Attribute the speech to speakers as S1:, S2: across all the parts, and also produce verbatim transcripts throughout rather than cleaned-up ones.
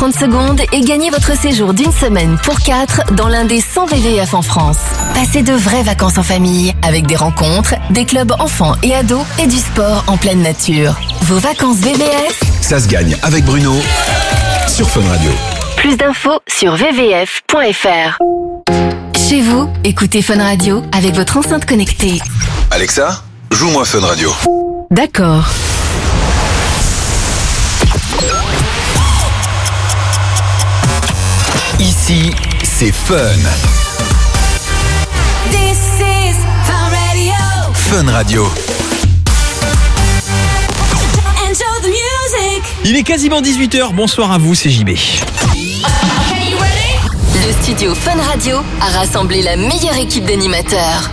S1: trente secondes et gagnez votre séjour d'une semaine pour quatre dans l'un des cent V V F en France. Passez de vraies vacances en famille avec des rencontres, des clubs enfants et ados et du sport en pleine nature. Vos vacances V V F,
S2: ça se gagne avec Bruno sur Fun Radio.
S1: Plus d'infos sur v v f point f r. Chez vous, écoutez Fun Radio avec votre enceinte connectée.
S2: Alexa, joue-moi Fun Radio.
S1: D'accord.
S2: Ici, c'est Fun.
S3: This is Fun Radio.
S2: Fun Radio.
S3: Enjoy the music.
S4: Il est quasiment dix-huit heures, bonsoir à vous, c'est J B.
S1: Le studio Fun Radio a rassemblé la meilleure équipe d'animateurs.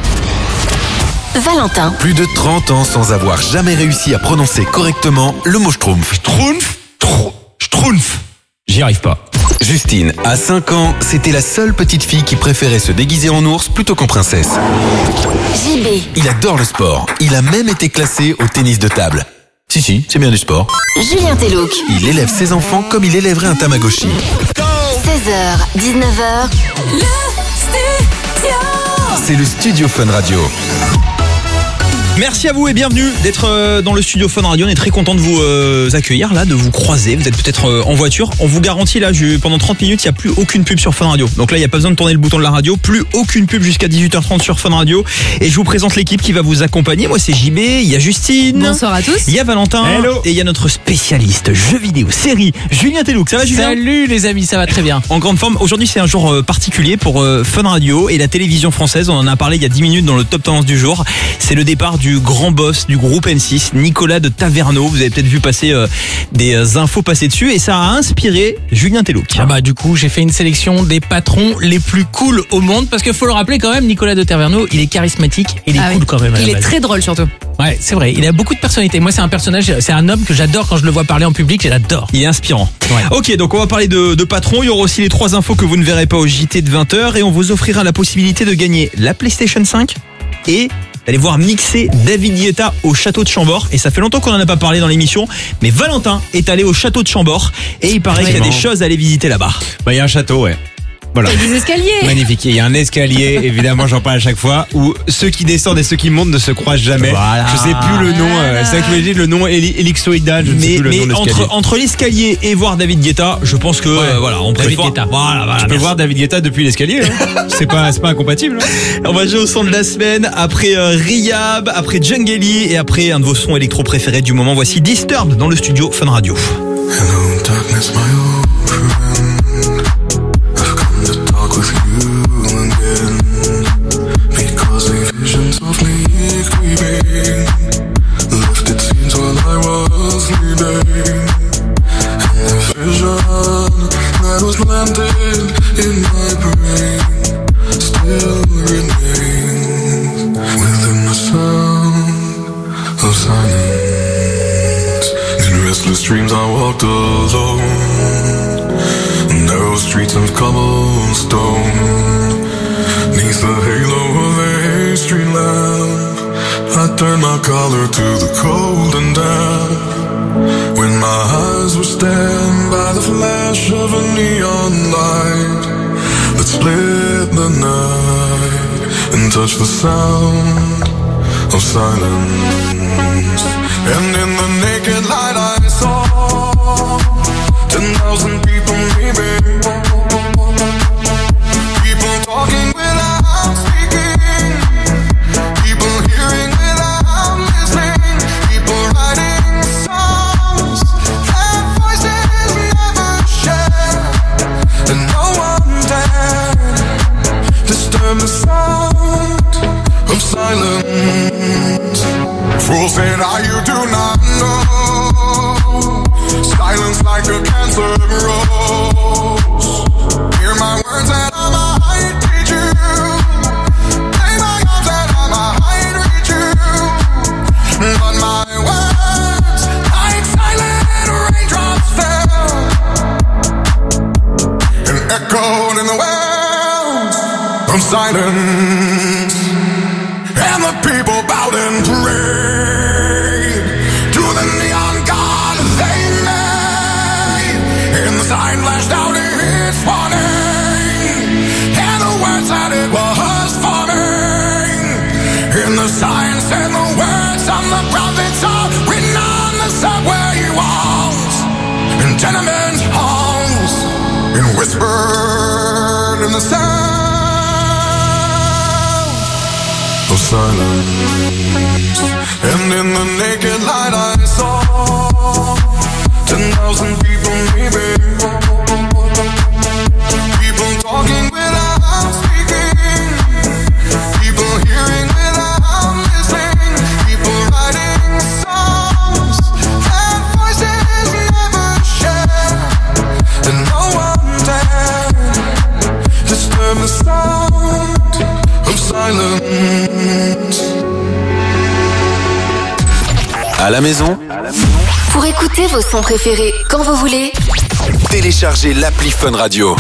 S1: Valentin.
S2: Plus de trente ans sans avoir jamais réussi à prononcer correctement le mot schtroumpf.
S4: Schtroumpf, Schtroumpf. J'y arrive pas.
S2: Justine, à cinq ans, c'était la seule petite fille qui préférait se déguiser en ours plutôt qu'en princesse.
S1: J B.
S2: Il adore le sport. Il a même été classé au tennis de table. Si, si, c'est bien du sport.
S1: Julien Telouk.
S2: Il élève ses enfants comme il élèverait un Tamagotchi.
S1: seize heures, dix-neuf heures.
S3: Le studio.
S2: C'est le studio Fun Radio.
S4: Merci à vous et bienvenue d'être dans le studio Fun Radio. On est très content de vous euh, accueillir là, de vous croiser. Vous êtes peut-être euh, en voiture. On vous garantit là, pendant trente minutes, il n'y a plus aucune pub sur Fun Radio. Donc là, il n'y a pas besoin de tourner le bouton de la radio. Plus aucune pub jusqu'à dix-huit heures trente sur Fun Radio. Et je vous présente l'équipe qui va vous accompagner. Moi, c'est J B, il y a Justine.
S5: Bonsoir à tous.
S4: Il y a Valentin.
S5: Hello.
S4: Et il y a notre spécialiste jeux vidéo, série, Julien Telouk. Ça va, Julien?
S5: Salut les amis, ça va très bien.
S4: En grande forme. Aujourd'hui, c'est un jour euh, particulier pour euh, Fun Radio et la télévision française. On en a parlé il y a dix minutes dans le top tendance du jour. C'est le départ du grand boss du groupe M six, Nicolas de Taverneau. Vous avez peut-être vu passer euh, des euh, infos passer dessus et ça a inspiré Julien Telouk.
S5: Ah bah du coup, j'ai fait une sélection des patrons les plus cool au monde parce qu'il faut le rappeler quand même, Nicolas de Taverneau, il est charismatique, il est
S6: Ah
S5: cool
S6: oui.
S5: quand même. à la
S6: Il est
S5: base.
S6: très drôle surtout.
S5: Ouais, c'est vrai, il a beaucoup de personnalité. Moi, c'est un personnage, c'est un homme que j'adore quand je le vois parler en public, je l'adore.
S4: Il est inspirant.
S5: Ouais.
S4: Ok, donc on va parler de, de patrons. Il y aura aussi les trois infos que vous ne verrez pas au J T de vingt heures et on vous offrira la possibilité de gagner la PlayStation cinq et d'aller voir mixer David Guetta au château de Chambord. Et ça fait longtemps qu'on en a pas parlé dans l'émission, mais Valentin est allé au château de Chambord et il paraît qu'il y a des choses à aller visiter là-bas.
S7: Bah, il y a un château, ouais. Voilà.
S6: Il y a des escaliers.
S7: Magnifique. Il y a un escalier, évidemment, j'en parle à chaque fois, où ceux qui descendent et ceux qui montent ne se croisent jamais.
S4: Voilà.
S7: Je sais plus le nom, euh, c'est ça que je me dis, le nom héli- ellipsoïdal, je ne sais
S4: Mais,
S7: plus le
S4: mais
S7: nom de l'escalier.
S4: entre, entre l'escalier et voir David Guetta, je pense que euh, voilà, on
S5: David
S4: préfère.
S5: Guetta.
S4: Voilà, voilà.
S7: Tu peux
S4: merci.
S7: voir David Guetta depuis l'escalier, hein. c'est pas, c'est pas incompatible. Hein.
S4: On va jouer au son de la semaine après euh, Riyab, après Djungeli et après un de vos sons électro préférés du moment. Voici Disturbed dans le studio Fun Radio.
S8: Hello, darkness, my old friend. I've come to talk with you again. Because the visions of me creeping lifted scenes while I was sleeping. And the vision that was planted in my brain still remains within the sound of silence. In restless dreams I walked alone, narrow streets of cobblestone, neath the halo of a street lamp. I turned my collar to the cold and damp, when my eyes were stabbed by the flash of a neon light that split the night and touched the sound of silence. And in the naked light I saw ten thousand people maybe, people talking without speaking, people hearing without listening, people writing songs that voices never share, and no one dared disturb the sound of silence. Fools say that you do not know, silence like a cancer grows. Hear my words and I might teach you, play my arms and I might reach you, but my words like silent raindrops fell and echoed in the wells of silence. And the people bowed and prayed to the neon god they made in the sign lashed out its warning, and the words that it was forming, in the signs and the words on the prophets are written on the subway walls, in tenement halls, and whispered in the sound of silence. And in the naked light I saw ten thousand people maybe, people talking without speaking, people hearing without listening, people writing songs that voices never share, and no one dared disturb the sound of silence.
S2: À la maison,
S1: Pour écouter vos sons préférés quand vous voulez,
S2: téléchargez l'appli Fun Radio.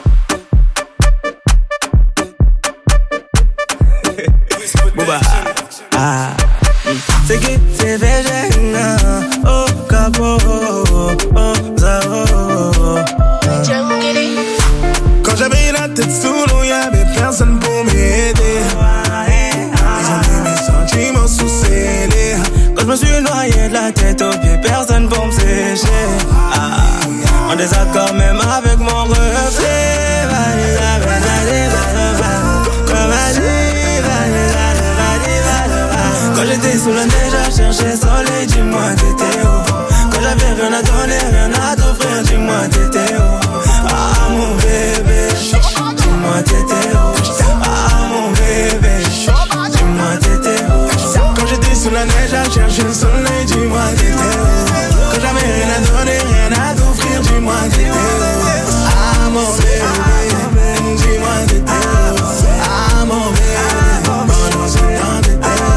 S6: C'est qui c'est végétarien, oh capo, oh zao. Quand j'avais la tête sous l'eau, y'avait personne pour m'aider. Ils ont mis mes sentiments sous scellés. Quand je me suis noyé de la tête aux pieds, personne pour me sécher. Ah, en désaccord même avec mon reflet. Quand j'étais sous la neige à chercher soleil, dis-moi t'étais où? Quand j'avais rien à donner, rien à t'offrir, dis-moi t'étais où? Ah mon bébé, dis-moi t'étais où? Ah mon bébé, dis-moi t'étais où? Quand j'étais sous la neige à chercher le soleil, dis-moi t'étais où? Quand j'avais rien à donner, rien à t'offrir, dis-moi t'étais où? Ah mon bébé, dis-moi t'étais où? Ah mon bébé, pendant ce temps t'étais où?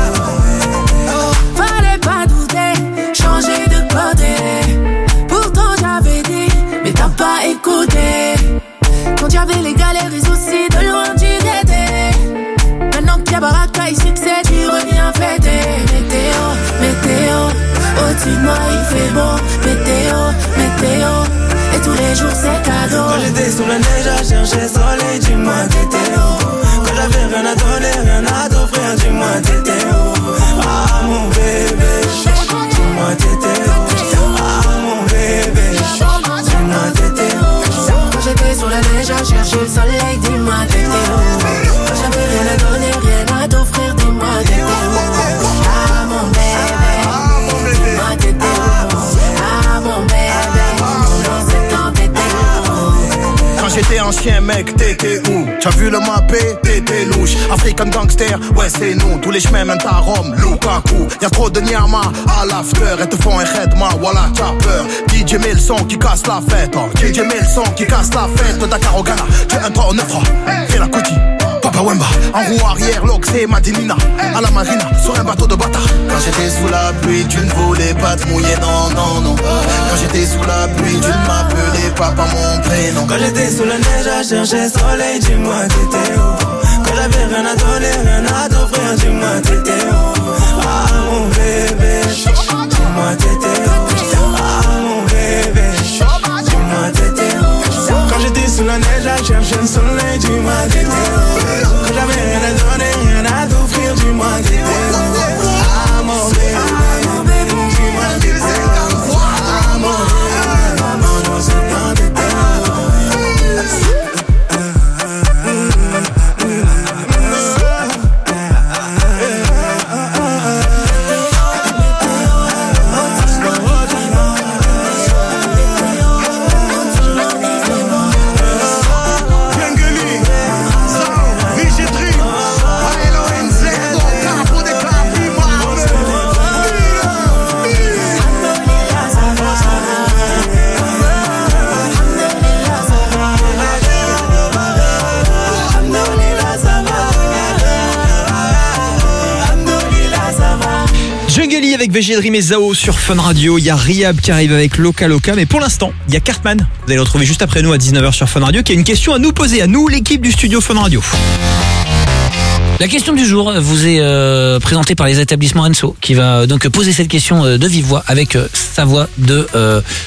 S3: Fallait pas douter, changer de côté. Pourtant j'avais dit, mais t'as pas écouté. Quand y'avait les galères et soucis, de loin tu guettais. Maintenant que y'a baraka et succès, tu reviens fêter. Météo, météo, au-dessus de moi il fait beau. Météo, météo, et tous les jours c'est cadeau.
S6: Quand j'étais sous la neige à chercher soleil, dis-moi t'étais où? Quand j'avais rien à donner, rien à t'offrir, dis-moi t'étais où? Ah mon bébé, dis-moi t'étais où? Ah mon bébé, dis-moi t'étais où?
S3: Quand j'étais sur la neige à chercher le soleil, dis-moi t'étais où? Quand j'avais rien à donner, rien à t'offrir, dis-moi t'étais où? Ah mon bébé, dis-moi t'étais où? Ah mon bébé, dans ce temps t'étais où?
S9: Quand j'étais un chien mec, t'étais où? T'as vu le mappé? T'étais louche. African gangster, ouais c'est nous. Tous les chemins mènent à Rome, Lukaku. Y'a trop de nyama à l'after. Et te font un redma, voilà t'as peur. D J met le son qui casse la fête, oh. D J met le son qui casse la fête. Dakar au Ghana, tu es un trois au neuf, fais la coutie. Papa Wemba, en roue arrière, l'Oxé, Madinina. À la marina, sur un bateau de bâtard.
S6: Quand j'étais sous la pluie, tu ne voulais pas te mouiller, non, non, non. Quand j'étais sous la pluie, tu ne m'appelais pas par mon prénom. Quand j'étais sous la neige à chercher soleil, dis-moi t'étais où? Quand j'avais rien à donner, rien à t'offrir, dis-moi t'étais où? Ah mon bébé, dis-moi t'étais où? Ah mon bébé, dis-moi t'étais où? Quand j'étais sous la neige à chercher le soleil, dis-moi t'étais où? Quand j'avais rien à donner, rien à t'offrir, dis-moi t'étais où? Ah mon bébé, dis-moi t'étais où? Ah mon bébé, pendant ce temps t'étais où?
S4: Avec V G Dream et Zao sur Fun Radio. Il y a Riab qui arrive avec Loca Loca. Mais pour l'instant, il y a Cartman. Vous allez le retrouver juste après nous à dix-neuf heures sur Fun Radio, qui a une question à nous poser, à nous, l'équipe du studio Fun Radio.
S5: La question du jour vous est euh, présentée par les établissements Enso, qui va donc poser cette question euh, de vive voix avec euh, sa voix de euh,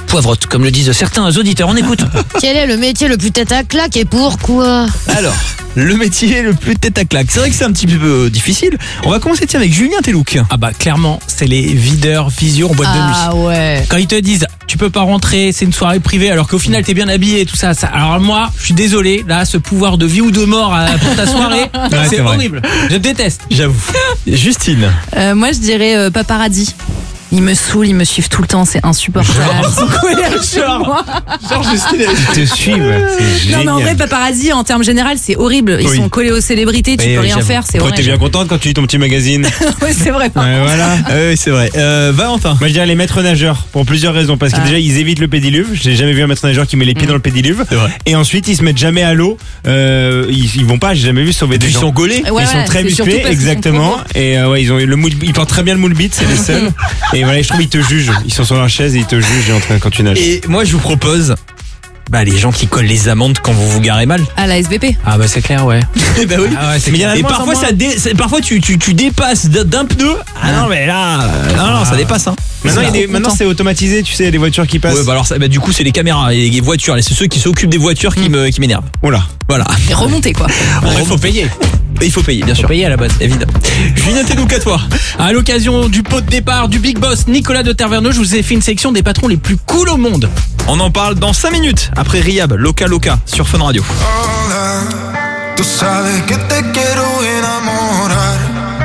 S5: poivrote, comme le disent certains auditeurs. On écoute.
S10: Quel est le métier le plus tête à claque et pourquoi?
S4: Alors, le métier le plus tête à claque. C'est vrai que c'est un petit peu difficile. On va commencer tiens avec Julien Telouk.
S5: Ah bah clairement, c'est les videurs visio en boîte de nuit.
S10: Ah ouais.
S5: Quand ils te disent tu peux pas rentrer, c'est une soirée privée, alors qu'au final t'es bien habillé et tout ça, ça. Alors moi, je suis désolé, là, ce pouvoir de vie ou de mort euh, pour ta soirée,
S7: Ouais,
S5: c'est
S7: c'est vrai.
S5: horrible. Je déteste.
S4: J'avoue. Justine.
S10: Euh, moi, je dirais euh, paparazzi. Ils me saoulent, ils me suivent tout le temps, c'est insupportable. Ils sont collés à chez moi.
S4: Genre Justine.
S7: Ils te suivent, c'est
S10: Non
S7: génial.
S10: mais en vrai, paparazzi, en termes général, c'est horrible. Ils
S4: Oui.
S10: sont collés aux célébrités, tu
S4: Oui,
S10: peux
S4: oui,
S10: rien
S4: j'avoue.
S10: faire, c'est
S7: Après, t'es
S10: horrible.
S7: bien contente quand tu lis ton petit magazine.
S10: Ouais, c'est vrai. par
S7: Ouais,
S10: contre.
S7: voilà.
S4: Ah oui, c'est vrai. Euh, Valentin.
S7: Moi je dirais les maîtres nageurs pour plusieurs raisons parce que
S10: Ah.
S7: déjà ils évitent le pédiluve. J'ai jamais vu un maître nageur qui met les pieds dans le pédiluve.
S4: C'est vrai.
S7: Et ensuite ils se mettent jamais à l'eau. Euh, ils, ils vont pas. J'ai jamais vu sauver des
S4: Ils
S7: gens.
S4: sont gaulés.
S10: Ouais,
S7: ils sont
S10: ouais,
S7: très
S10: c'est surtout
S7: musclés,
S10: parce qu'ils sont
S7: exactement.
S10: trop beaux.
S7: Et euh, ouais, ils ont le moule, ils portent très bien le moule bite, c'est les seuls. Et voilà, je trouve ils te jugent. Ils sont sur leur chaise et ils te jugent en train quand tu nages.
S4: Et moi, je vous propose bah, les gens qui collent les amendes quand vous vous garez mal.
S10: À la S V P.
S5: Ah bah c'est clair, ouais.
S4: Eh ben oui.
S5: Ah ouais, c'est
S4: Mais il y en a
S5: clair.
S4: et
S7: de moins en
S4: parfois,
S7: moins.
S4: ça dé- c'est- parfois tu, tu, tu dépasses d'un d'un pneu. Ah non, mais là, euh, non, non, ça dépasse. Hein.
S7: Maintenant, il y a
S10: trop
S7: des- maintenant
S10: content.
S7: c'est automatisé, tu sais, il y a des voitures qui passent.
S4: Ouais, bah alors, ça, bah, du coup, c'est les caméras et les voitures. Et c'est ceux qui s'occupent des voitures qui me qui m'énervent.
S7: Oh là.
S4: Voilà.
S10: Et remonter quoi.
S5: Il faut payer.
S4: Et il faut payer, bien
S5: Faut
S4: sûr.
S5: payer à la base.
S4: Évidemment. Julien Telouk, à toi.
S5: À l'occasion du pot de départ du Big Boss Nicolas de Terverneux, je vous ai fait une sélection des patrons les plus cool au monde.
S4: On en parle dans cinq minutes après Riyab, Loca Loca sur Fun Radio.
S6: Hola, tú sabes que te quiero enamorar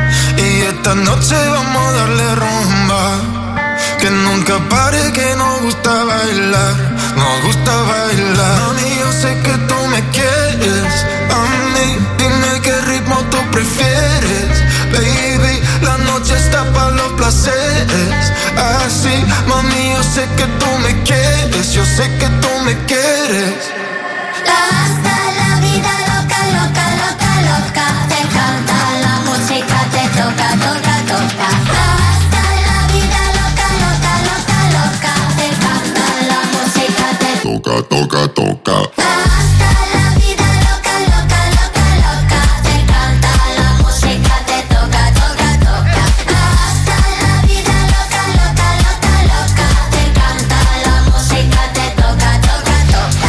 S6: y esta noche vamos a darle rumba, que nunca pare, que nos gusta bailar, nos gusta bailar. Mami, yo sé que tú me quieres, a mí dime qué ritmo tú prefieres, baby, la noche está para los placeres, así, mami, yo sé que tú me quieres, yo sé que tú me quieres.
S11: Hasta la vida loca, loca, loca, loca. Te encanta la música, te toca, toca, toca. Hasta la vida loca, loca, loca, loca. Te encanta la música, te
S8: Toca, toca, toca.
S11: Hasta la vida loca, loca, loca, loca. Te encanta la música, te toca, toca, toca. Hasta la vida loca, loca, loca, loca. Te encanta la música, te toca, toca, toca.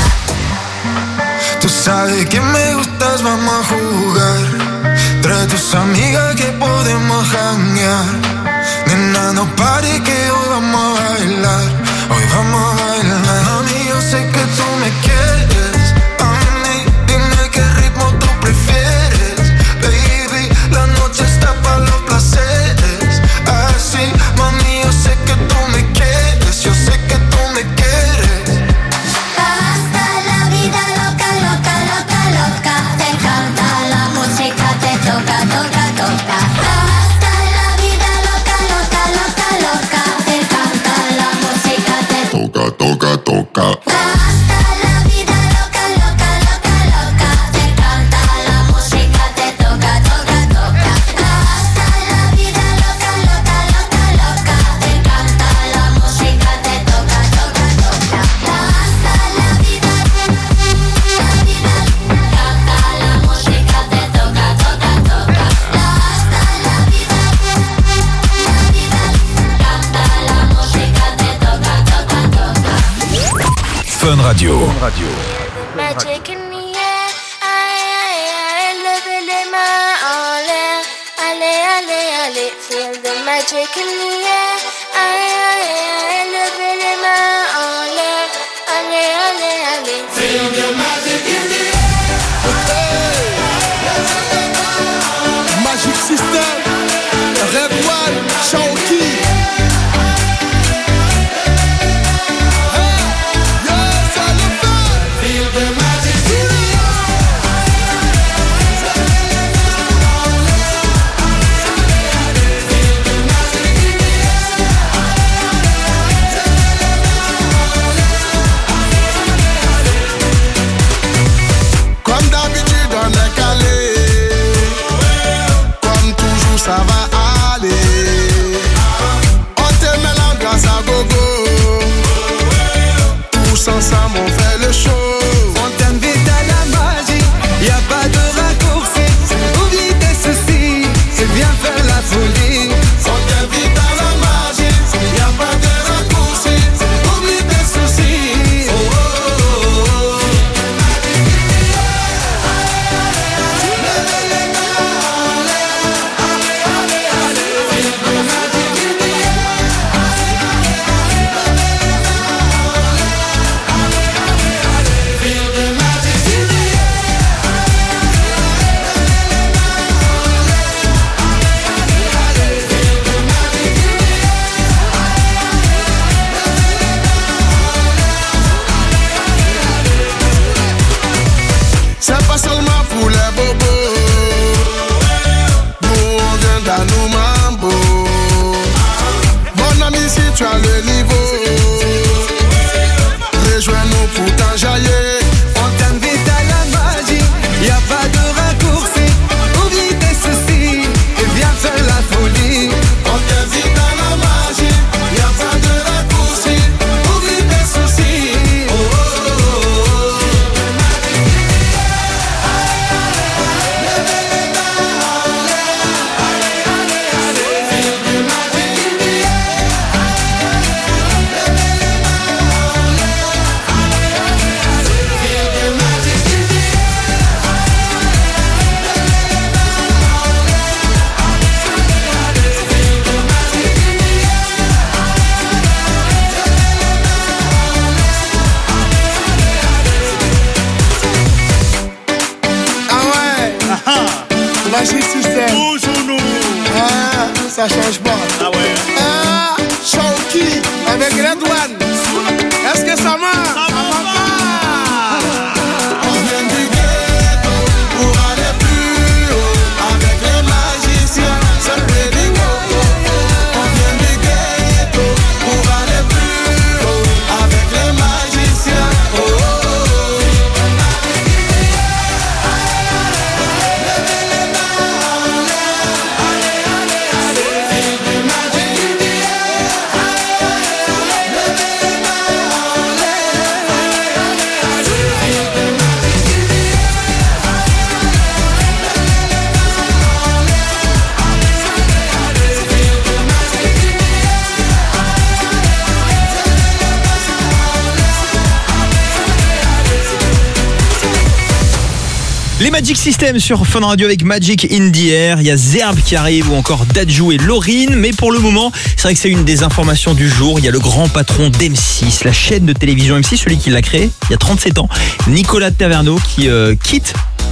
S6: Tú sabes que me gustas, vamos a jugar. Trae tus amigas que podemos janguear. Nena, no pare que hoy vamos a bailar. Hoy vamos a bailar. Mami, yo sé que tú me quieres. A mí, dime qué ritmo tú prefieres. Baby, la noche está para los placeres. Así, mami, yo sé que tú me quieres. Yo sé que tú me quieres.
S11: Hasta la vida loca, loca, loca, loca. Te encanta la música, te toca, toca, toca. Hasta la vida loca, loca, loca, loca. Te encanta la música, te
S8: Toca, toca, toca.
S11: Hasta la vida loca, loca, loca, loca. Te encanta la música, te toca, toca, toca. Hasta la vida loca, loca, loca, loca. Te encanta la música, te toca, toca, toca. Hasta la vida, la vida, canta la música, te toca, toca, toca. Hasta la vida, la vida, canta la música, te toca, toca, toca.
S2: Fun Radio.
S11: Magic in the air, aïe aïe aïe, levez les mains en l'air, allez allez allez, feel the magic in the air, aïe aïe aïe, levez les mains en l'air, allez allez allez, feel the magic in the
S9: Magic System, Red One, Shaoki.
S12: à le niveau. Rejoins-nous pour t'enjailler.
S13: On t'invite à la magie, y a pas de raccourci. Oublie tes soucis et viens faire la folie.
S12: On t'invite à la magie, y a pas de raccourci. Oublie tes soucis. Oh, oh, oh, Magic System. Toujours nous. Ah, ça change pas. Ah ouais. Ah, Shawky avec Red One. Est-ce que ça marche? Ça marche pas. On vient du ghetto pour aller plus haut. Avec les magiciens, ça fait des go. On vient du ghetto pour aller plus haut. Avec les magiciens. Oh, oh, oh.
S4: Les Magic System sur Fun Radio avec Magic in the Air. Il y a Zerb qui arrive ou encore Dadju et Laurine. Mais pour le moment, c'est vrai que c'est une des informations du jour. Il y a le grand patron d'M six, la chaîne de télévision M six, celui qui l'a créé il y a trente-sept ans, Nicolas Taverneau, qui euh, quitte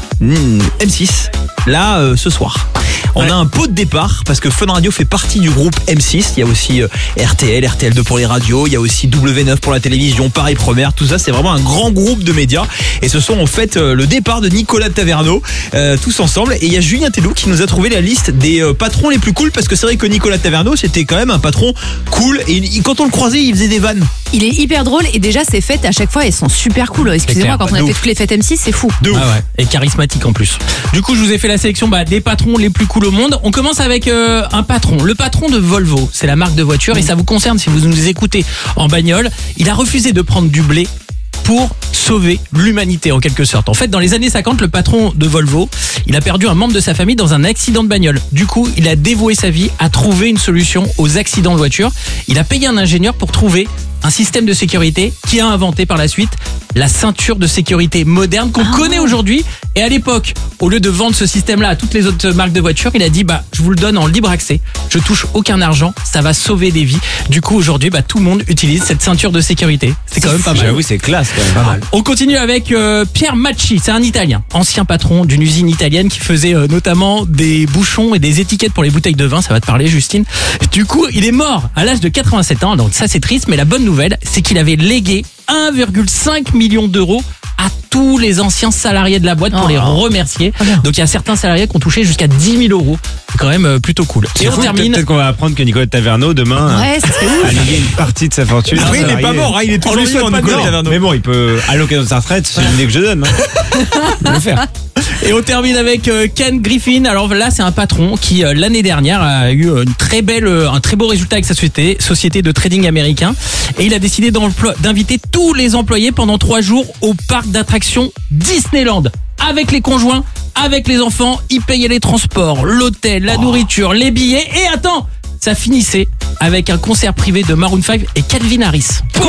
S4: M six là euh, ce soir. On ouais. a un pot de départ parce que Fun Radio fait partie du groupe M six. Il y a aussi euh, R T L, R T L deux pour les radios. Il y a aussi W neuf pour la télévision, Paris Première. Tout ça, c'est vraiment un grand groupe de médias. Et ce sont en fait euh, le départ de Nicolas Taverneau, euh, tous ensemble. Et il y a Julien Tellou qui nous a trouvé la liste des euh, patrons les plus cool parce que c'est vrai que Nicolas Taverneau, c'était quand même un patron cool. Et il, quand on le croisait, il faisait des vannes.
S10: Il est hyper drôle et déjà ses fêtes à chaque fois elles sont super cool. Excusez-moi, quand on a fait toutes les fêtes M six, c'est fou.
S5: De ouf. Ah ouais. Et charismatique en plus. Du coup, je vous ai fait la sélection bah, des patrons les plus cool au monde. On commence avec euh, un patron, le patron de Volvo. C'est la marque de voiture et ça vous concerne si vous nous écoutez en bagnole. Il a refusé de prendre du blé pour sauver l'humanité en quelque sorte. En fait, dans les années cinquante, le patron de Volvo, il a perdu un membre de sa famille dans un accident de bagnole. Du coup, il a dévoué sa vie à trouver une solution aux accidents de voiture. Il a payé un ingénieur pour trouver un système de sécurité qui a inventé par la suite la ceinture de sécurité moderne qu'on ah. connaît aujourd'hui. Et à l'époque, au lieu de vendre ce système-là à toutes les autres marques de voitures, il a dit bah je vous le donne en libre accès. Je touche aucun argent, ça va sauver des vies. Du coup aujourd'hui, bah tout le monde utilise cette ceinture de sécurité. C'est quand même pas mal.
S7: J'avoue, c'est classe quand même. Pas mal.
S5: On continue avec euh, Pierre Macci, c'est un Italien, ancien patron d'une usine italienne qui faisait euh, notamment des bouchons et des étiquettes pour les bouteilles de vin. Ça va te parler, Justine. Du coup, il est mort à l'âge de quatre-vingt-sept ans. Donc ça c'est triste, mais la bonne nouvelle, c'est qu'il avait légué un virgule cinq million d'euros à tous les anciens salariés de la boîte pour oh. les remercier. Oh Donc il y a certains salariés qui ont touché jusqu'à dix mille euros. C'est quand même plutôt cool.
S7: Et on termine. Peut-être qu'on va apprendre que Nicolas Taverneau demain
S10: ouais,
S7: a légué une partie de sa fortune.
S4: Ah oui, il n'est pas mort, hein, il est toujours vivant, Nicolas Taverneau.
S7: Mais bon, il peut, à l'occasion de sa retraite, c'est une idée que je donne. Hein. Il peut le faire.
S5: Et on termine avec Ken Griffin. Alors là, c'est un patron qui l'année dernière a eu une très belle, un très beau résultat avec sa société, société de trading américain. Et il a décidé d'inviter tous les employés pendant trois jours au parc d'attractions Disneyland. Avec les conjoints, avec les enfants, il payait les transports, l'hôtel, la nourriture, les billets. Et attends, ça finissait avec un concert privé de Maroon cinq et Calvin Harris.
S4: Oh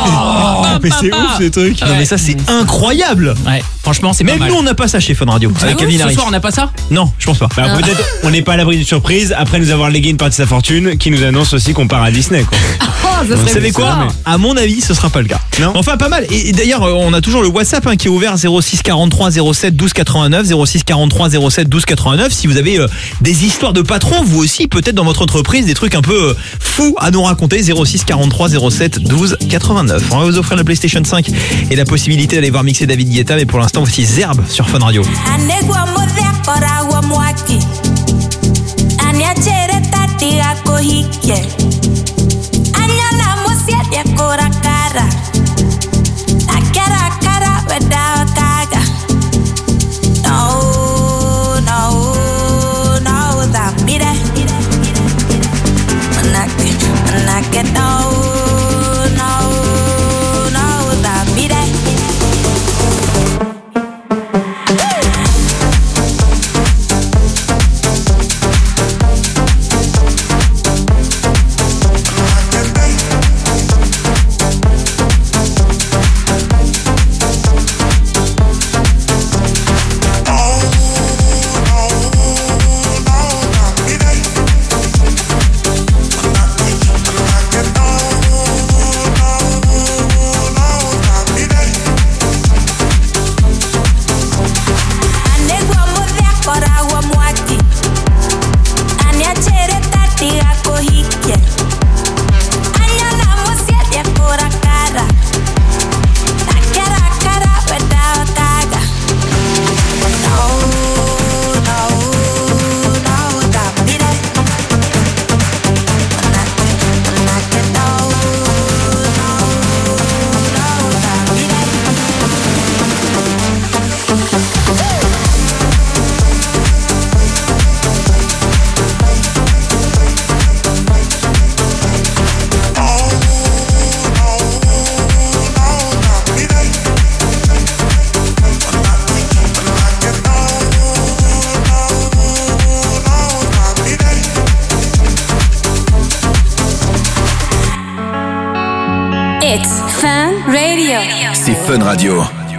S4: oh mais c'est ouf ces trucs.
S5: Ouais.
S4: Non mais ça c'est incroyable.
S5: Ouais, franchement c'est pas
S4: mal. Même nous on n'a pas ça chez Fun Radio.
S5: Avec Calvin Harris. Ce soir on n'a pas ça?
S4: Non, je pense pas.
S7: Bah, ah. Peut-être on n'est pas à l'abri d'une surprise après nous avoir légué une partie de sa fortune qui nous annonce aussi qu'on part à Disney quoi.
S10: Oh,
S4: vous savez quoi mais... À mon avis ce sera pas le cas.
S7: Non.
S4: Enfin pas mal. Et d'ailleurs on a toujours le WhatsApp hein, qui est ouvert zéro six quarante-trois zéro sept douze quatre-vingt-neuf zéro six quarante-trois zéro sept douze quatre-vingt-neuf. Si vous avez euh, des histoires de patrons vous aussi peut-être dans votre entreprise des trucs un peu euh, fous à nous raconter. Zéro six quarante-trois zéro sept douze quatre-vingt-neuf. On va vous offrir la PlayStation cinq et la possibilité d'aller voir mixer David Guetta, mais pour l'instant voici Zerb sur Fun Radio.
S11: Anya
S3: cara a cara. La cara a cara without gaga. No, no, no, that be that. When I get, when I get no, no, no, that be that.
S11: It's Fun Radio.
S2: C'est Fun Radio.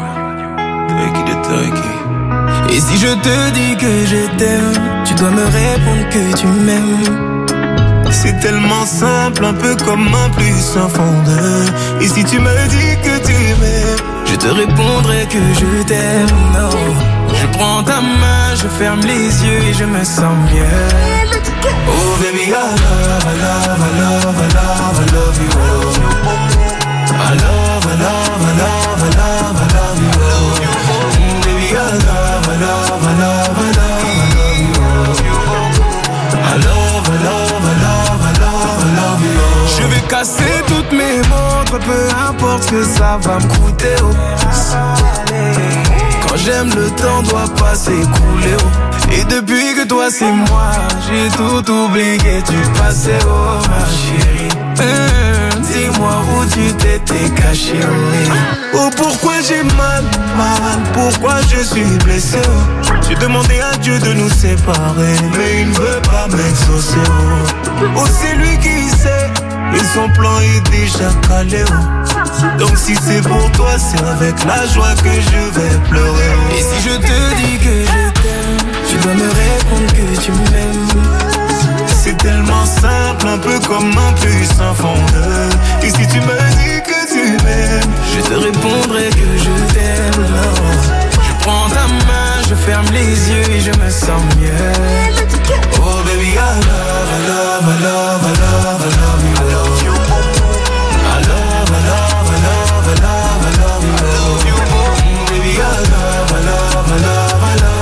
S13: Et si je te dis que je t'aime, tu dois me répondre que tu m'aimes.
S6: C'est tellement simple, un peu comme un plus sans fondeur.
S13: Et si tu me dis que tu m'aimes, je te répondrai que je t'aime. Non. Je prends ta main, je ferme les yeux et je me sens mieux. Oh baby, I love, I love, I love, I love, I love you. I love, I love, I love, I love, I love you. Mm, baby, I love, I love, I love, I love, I love you. I love, I love, I love, I love, I love you. Je vais casser toutes mes montres, peu importe ce que ça va me coûter. Oh. Quand j'aime, le temps doit pas s'écouler. Oh. Et depuis que toi c'est moi, j'ai tout oublié du passé. Oh ma chérie, mmh, dis-moi où tu t'étais caché. Oh, oh pourquoi j'ai mal, mal, pourquoi je suis blessé. Oh. J'ai demandé à Dieu de nous séparer, mais il ne veut pas m'exaucer. Oh, oh c'est lui qui sait, et son plan est déjà calé. Oh. Donc si c'est pour toi, c'est avec la joie que je vais pleurer. Oh. Et si je te dis que je t'aime, tu dois me répondre que tu m'aimes. C'est tellement simple, un peu comme un plus sans fondeur. Et si tu me dis que tu m'aimes, je te répondrai que je t'aime. Je prends ta main, je ferme les yeux et je me sens mieux. Oh baby, I love, I love, I love, I love, I love you. I love you. I love, I love, I love, I love, I love you. I love you. Baby, I love, I love, I love, I love.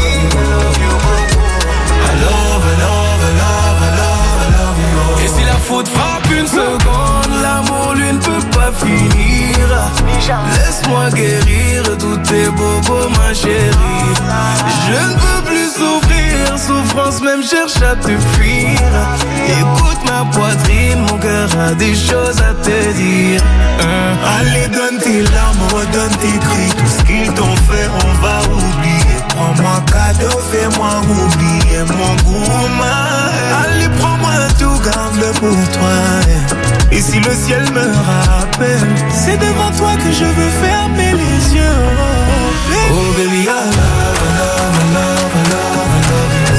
S13: Et si la faute frappe une seconde, l'amour lui ne peut pas finir. Laisse-moi guérir tous tes bobos ma chérie. Je ne peux plus souffrir, souffrance même cherche à te fuir. Écoute ma poitrine, mon cœur a des choses à te dire. hein.
S6: Allez donne tes larmes, redonne tes cris. Tout ce qu'ils t'ont fait on va oublier. Prends-moi cadeau, fais-moi oublier mon gourmand. Allez prends-moi tout, garde-le pour toi. Et si le ciel me rappelle, c'est devant toi que je veux fermer les yeux.
S13: Oh baby, I love, I love, I love, I love, I love you.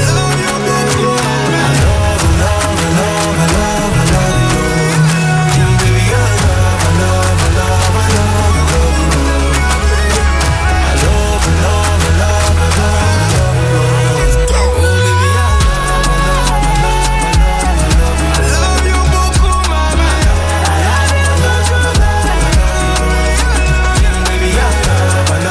S6: I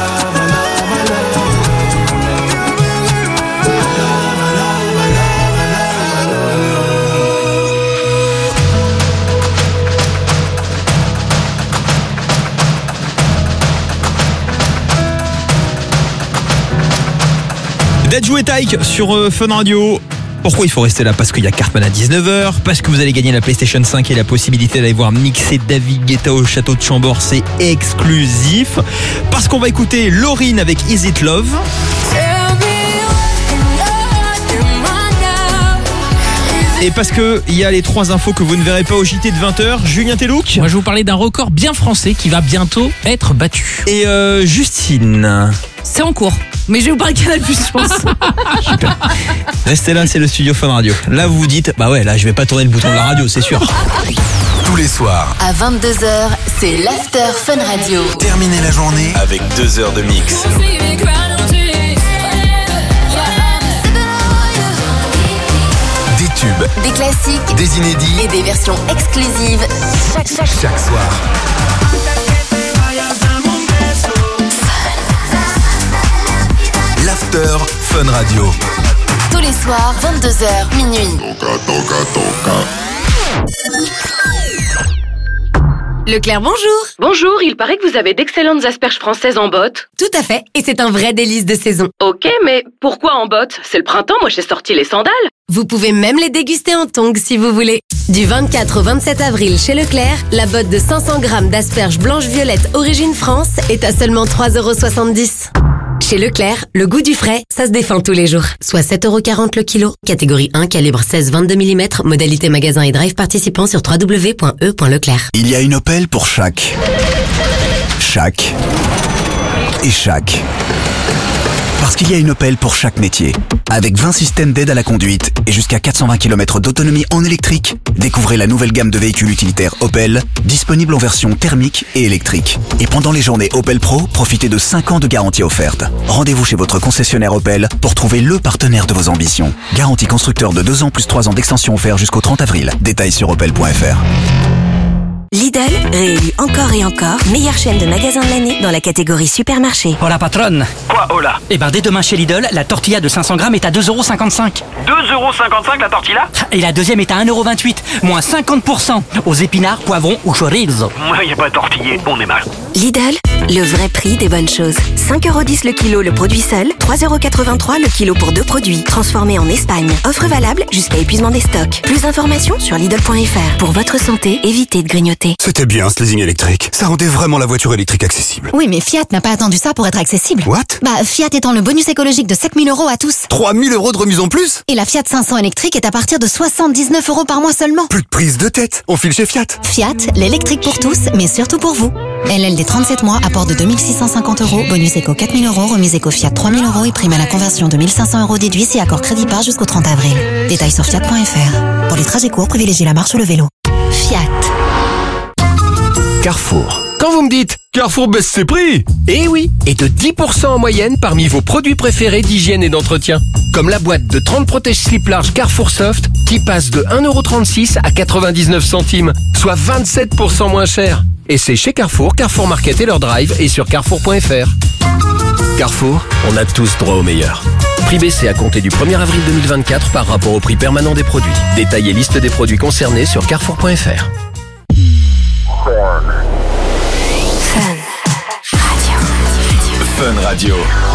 S4: Dadju et Taïk sur euh, Fun Radio. Pourquoi il faut rester là? Parce qu'il y a Cartman à dix-neuf heures, parce que vous allez gagner la PlayStation cinq et la possibilité d'aller voir mixer David Guetta au château de Chambord, c'est exclusif. Parce qu'on va écouter Lauryn avec Is It Love. Et parce que il y a les trois infos que vous ne verrez pas au J T de vingt heures. Julien Telouk.
S5: Moi je vais vous parler d'un record bien français qui va bientôt être battu.
S4: Et euh, Justine.
S10: C'est en cours. Mais je vais vous parler de Canal plus, je pense.
S4: Super. Restez là, c'est le studio Fun Radio. Là vous vous dites, bah ouais, là je vais pas tourner le bouton de la radio, c'est sûr.
S2: Tous les soirs,
S1: À vingt-deux heures, c'est l'After Fun Radio.
S2: terminez la journée avec deux heures de mix. Des tubes,
S1: Des classiques
S2: des inédits
S1: et des versions exclusives chaque, chaque,
S2: chaque soir. L'After Fun Radio.
S1: tous les soirs, vingt-deux heures, minuit.
S14: Leclerc, bonjour.
S15: Bonjour, il paraît que vous avez d'excellentes asperges françaises en botte.
S14: Tout à fait, et c'est un vrai délice de saison.
S15: Ok, mais pourquoi en botte? C'est le printemps, moi j'ai sorti les sandales.
S14: Vous pouvez même les déguster en tongs si vous voulez. Du vingt-quatre au vingt-sept avril chez Leclerc, la botte de cinq cents grammes d'asperges blanches-violettes origine France est à seulement trois euros soixante-dix. Chez Leclerc, le goût du frais, ça se défend tous les jours. Soit sept euros quarante le kilo. Catégorie un, calibre seize vingt-deux millimètres. Modalité magasin et drive participant sur w w w point e point leclerc.
S2: Il y a une Opel pour chaque. Chaque. Et chaque. Parce qu'il y a une Opel pour chaque métier. Avec vingt systèmes d'aide à la conduite et jusqu'à quatre cent vingt kilomètres d'autonomie en électrique, découvrez la nouvelle gamme de véhicules utilitaires Opel, disponible en version thermique et électrique. Et pendant les journées Opel Pro, profitez de cinq ans de garantie offerte. Rendez-vous chez votre concessionnaire Opel pour trouver le partenaire de vos ambitions. Garantie constructeur de deux ans plus trois ans d'extension offert jusqu'au trente avril. Détails sur opel point f r.
S16: Lidl, réélu encore et encore, meilleure chaîne de magasins de l'année dans la catégorie supermarché.
S17: Oh la patronne.
S18: Quoi, oh là?
S17: Eh ben dès demain chez Lidl, la tortilla de cinq cents grammes est à deux euros cinquante-cinq.
S18: deux euros cinquante-cinq la tortilla?
S17: Et la deuxième est à un euro vingt-huit, moins cinquante pour cent, aux épinards, poivrons ou chorizo.
S18: Moi, y a pas tortillé, on est mal.
S16: Lidl, le vrai prix des bonnes choses. cinq euros dix le kilo le produit seul, trois euros quatre-vingt-trois le kilo pour deux produits, transformés en Espagne. Offre valable jusqu'à épuisement des stocks. Plus d'informations sur Lidl point f r. Pour votre santé, évitez de grignoter.
S2: C'était bien ce leasing électrique. Ça rendait vraiment la voiture électrique accessible.
S19: Oui, mais Fiat n'a pas attendu ça pour être accessible.
S2: What?
S19: Bah, Fiat étend le bonus écologique de sept mille euros à tous.
S2: trois mille euros de remise en plus?
S19: Et la Fiat cinq cents électrique est à partir de soixante-dix-neuf euros par mois seulement.
S2: Plus de prise de tête. On file chez Fiat.
S19: Fiat, l'électrique pour tous, mais surtout pour vous. L L D trente-sept mois, apport de deux mille six cent cinquante euros, bonus éco quatre mille euros, remise éco Fiat trois mille euros et prime à la conversion de mille cinq cents euros déduit si accord crédit par jusqu'au trente avril. Détails sur fiat point f r. Pour les trajets courts, privilégiez la marche ou le vélo. Fiat.
S20: Carrefour. Quand vous me dites Carrefour baisse ses prix, eh oui, et de dix pour cent en moyenne parmi vos produits préférés d'hygiène et d'entretien. Comme la boîte de trente protège-slip large Carrefour Soft qui passe de un euro trente-six à quatre-vingt-dix-neuf centimes, soit vingt-sept pour cent moins cher. Et c'est chez Carrefour, Carrefour Market et leur drive et sur carrefour point f r. Carrefour, on a tous droit au meilleur. Prix baissé à compter du premier avril deux mille vingt-quatre par rapport au prix permanent des produits. Détails et liste des produits concernés sur carrefour point f r.
S2: Fun Radio.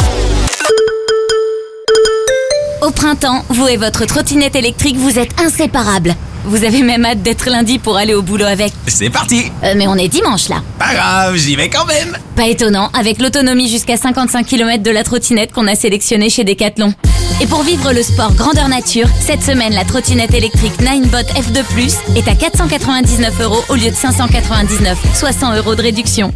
S21: Au printemps, vous et votre trottinette électrique, vous êtes inséparables. Vous avez même hâte d'être lundi pour aller au boulot avec.
S22: C'est parti.
S21: Euh, mais on est dimanche là.
S22: Pas grave, j'y vais quand même.
S21: Pas étonnant, avec l'autonomie jusqu'à cinquante-cinq kilomètres de la trottinette qu'on a sélectionnée chez Decathlon. Et pour vivre le sport grandeur nature, cette semaine, la trottinette électrique Ninebot F deux plus est à quatre cent quatre-vingt-dix-neuf euros au lieu de cinq cent quatre-vingt-dix-neuf, soit cent euros de réduction.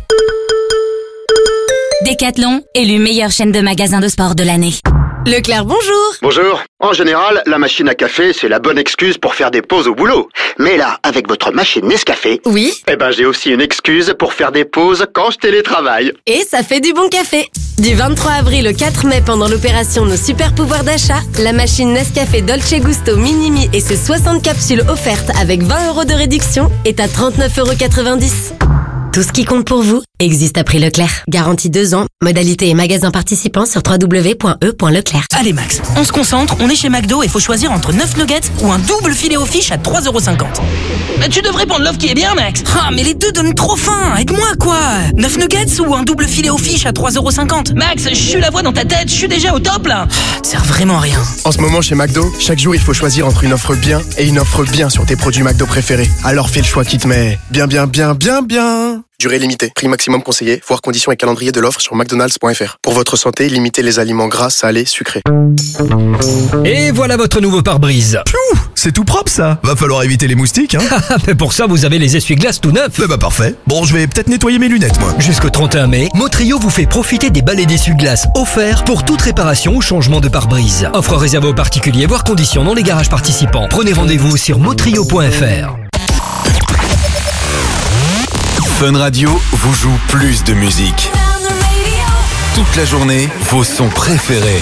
S21: Decathlon, élu meilleure chaîne de magasins de sport de l'année.
S14: Leclerc, bonjour.
S23: Bonjour. En général, la machine à café, c'est la bonne excuse pour faire des pauses au boulot. Mais là, avec votre machine Nescafé...
S14: Oui.
S23: Eh ben, j'ai aussi une excuse pour faire des pauses quand je télétravaille.
S14: Et ça fait du bon café. Du vingt-trois avril au quatre mai, pendant l'opération Nos Super Pouvoirs d'achat, la machine Nescafé Dolce Gusto Minimi et ses soixante capsules offertes avec vingt euros de réduction est à trente-neuf euros quatre-vingt-dix. Tout ce qui compte pour vous existe à prix Leclerc. Garantie deux ans, modalité et magasin participants sur w w w point e point leclerc.
S8: Allez Max, on se concentre, on est chez McDo et faut choisir entre neuf nuggets ou un double filet aux fiches à trois euros cinquante. Mais tu devrais prendre l'offre qui est bien Max. Ah mais les deux donnent trop faim, aide-moi quoi. neuf nuggets ou un double filet aux fiches à trois euros cinquante. Max, je suis la voix dans ta tête, je suis déjà au top là. Ça sert vraiment à rien.
S9: En ce moment chez McDo, chaque jour il faut choisir entre une offre bien et une offre bien sur tes produits McDo préférés. Alors fais le choix qui te met bien bien bien bien bien. Durée limitée, prix maximum conseillé, voir conditions et calendrier de l'offre sur mcdonalds point f r. Pour votre santé, limitez les aliments gras, salés, sucrés.
S12: Et voilà votre nouveau pare-brise.
S24: Piou, c'est tout propre ça. Va falloir éviter les moustiques, hein.
S12: Mais pour ça, vous avez les essuie-glaces tout neufs.
S24: Bah, bah parfait. Bon, je vais peut-être nettoyer mes lunettes, moi.
S12: Jusqu'au trente et un mai, Motrio vous fait profiter des balais d'essuie-glaces offerts pour toute réparation ou changement de pare-brise. Offre réservée aux particuliers, voir conditions dans les garages participants. Prenez rendez-vous sur motrio point f r.
S25: Fun Radio vous joue plus de musique. Toute la journée, vos sons préférés.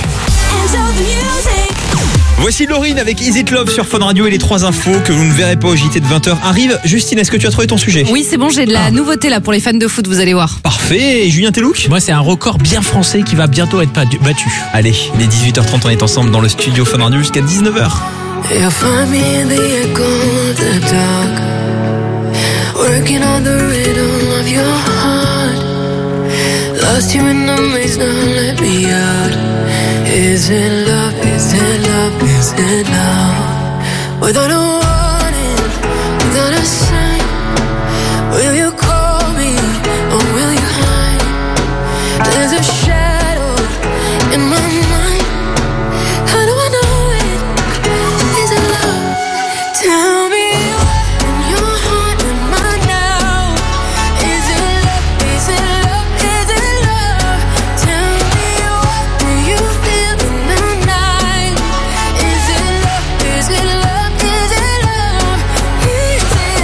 S4: Voici Laurine avec Is It Love sur Fun Radio et les trois infos que vous ne verrez pas au J T de vingt heures arrivent. Justine, est-ce que tu as trouvé ton sujet?
S10: Oui, c'est bon, j'ai de la
S4: Ah.
S10: nouveauté là pour les fans de foot, vous allez voir.
S4: Parfait. Et Julien Telouk?
S5: Moi, c'est un record bien français qui va bientôt être battu.
S4: Allez, il est dix-huit heures trente, on est ensemble dans le studio Fun Radio jusqu'à dix-neuf heures.
S3: You'll find me in the echo of the dark, working on the rhythm of your heart. Lost you in the maze, now let me out. Is it love, is it love, is it love? Without a warning, without a sign, will you call me or will you hide? There's a shadow in my mind. How do I know it? Is it love? Tell me what in your heart am I now? Is it love? Is it love? Is it love? Tell me what do you feel in the night? Is it love? Is it love? Is it love? Is it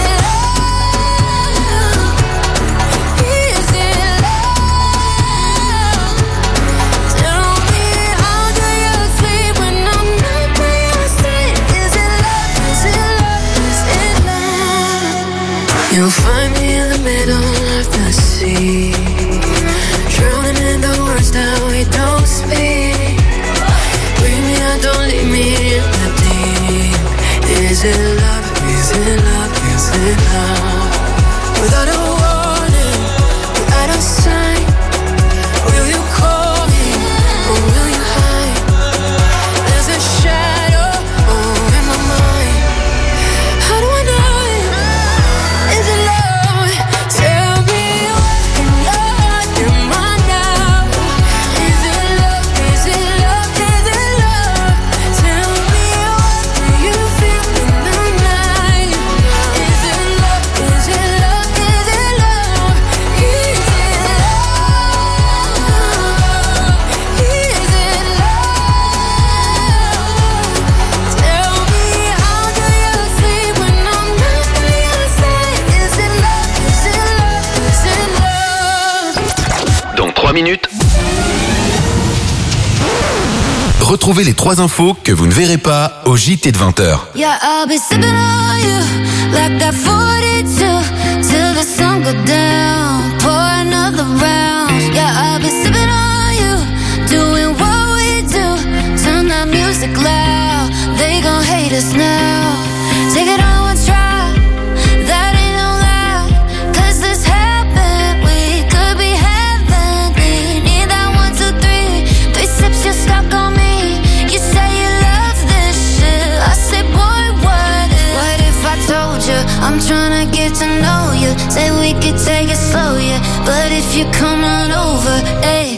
S3: love? Is it love? Tell me how do you sleep when I'm not by your side? Is it love? Is it love? Is it love? You'll find me in the middle of the sea, drowning in the words that we don't speak. Bring me out, don't leave me in the deep. Is it love? Is it love? Is it love? Without a warning, without a sign, will you call me or will you hide? There's a shadow oh, in my mind. How do I know it? Is it love? Tell me what in your heart am I now? Is it love? Is it love? Is it love? Tell me what do you feel in the night? Is it love? Is it love? Is it love? Is it love? Is it love? Tell me how do you sleep when I'm not by your side? Is it love? Is it love? Is it love?
S25: Dans trois minutes, retrouvez les trois infos que vous ne verrez pas au J T de vingt heures.
S11: Yeah, I'll be sipping on you like that forty-two till the sun go down. Pour another round. Yeah, I'll be sipping on you, doing what we do. Turn that music loud. They gon' hate us now. Take it on one try. That ain't no lie. 'Cause this happened. We could be heavenly. Need that one, two, three. Three sips, you're stuck on me. You say you love this shit. I say, boy, what if? What if I told you I'm tryna get to know you? Say we could take it slow, yeah. But if you come on over, hey.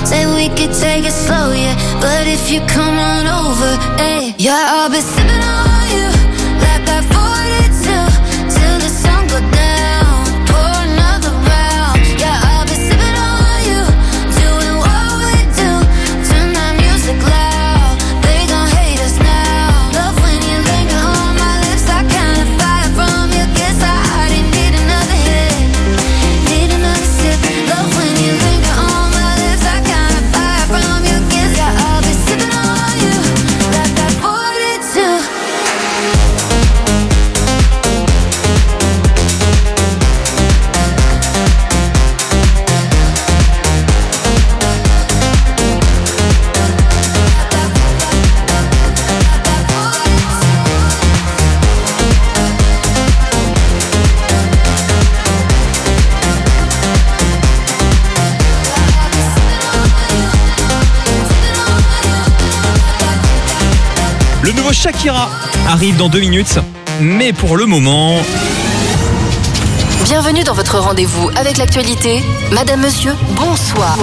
S11: say we could take it slow, yeah. But if you come on over, hey, yeah, I'll be sipping on you like that forty-two till the sun go down. Pour another round, yeah, I'll be sipping on you, doing what we do. Turn that music loud, they gon' hate us now. Love when you linger on my lips, I kind of fire from your kiss. I already need another hit, need another sip. Love when you linger on my lips, I kind of fire from your kiss. Yeah, I'll be sipping on you like that forty-two.
S4: Le nouveau Shakira arrive dans deux minutes, mais pour le moment...
S14: Bienvenue dans votre rendez-vous avec l'actualité. Madame, monsieur, bonsoir.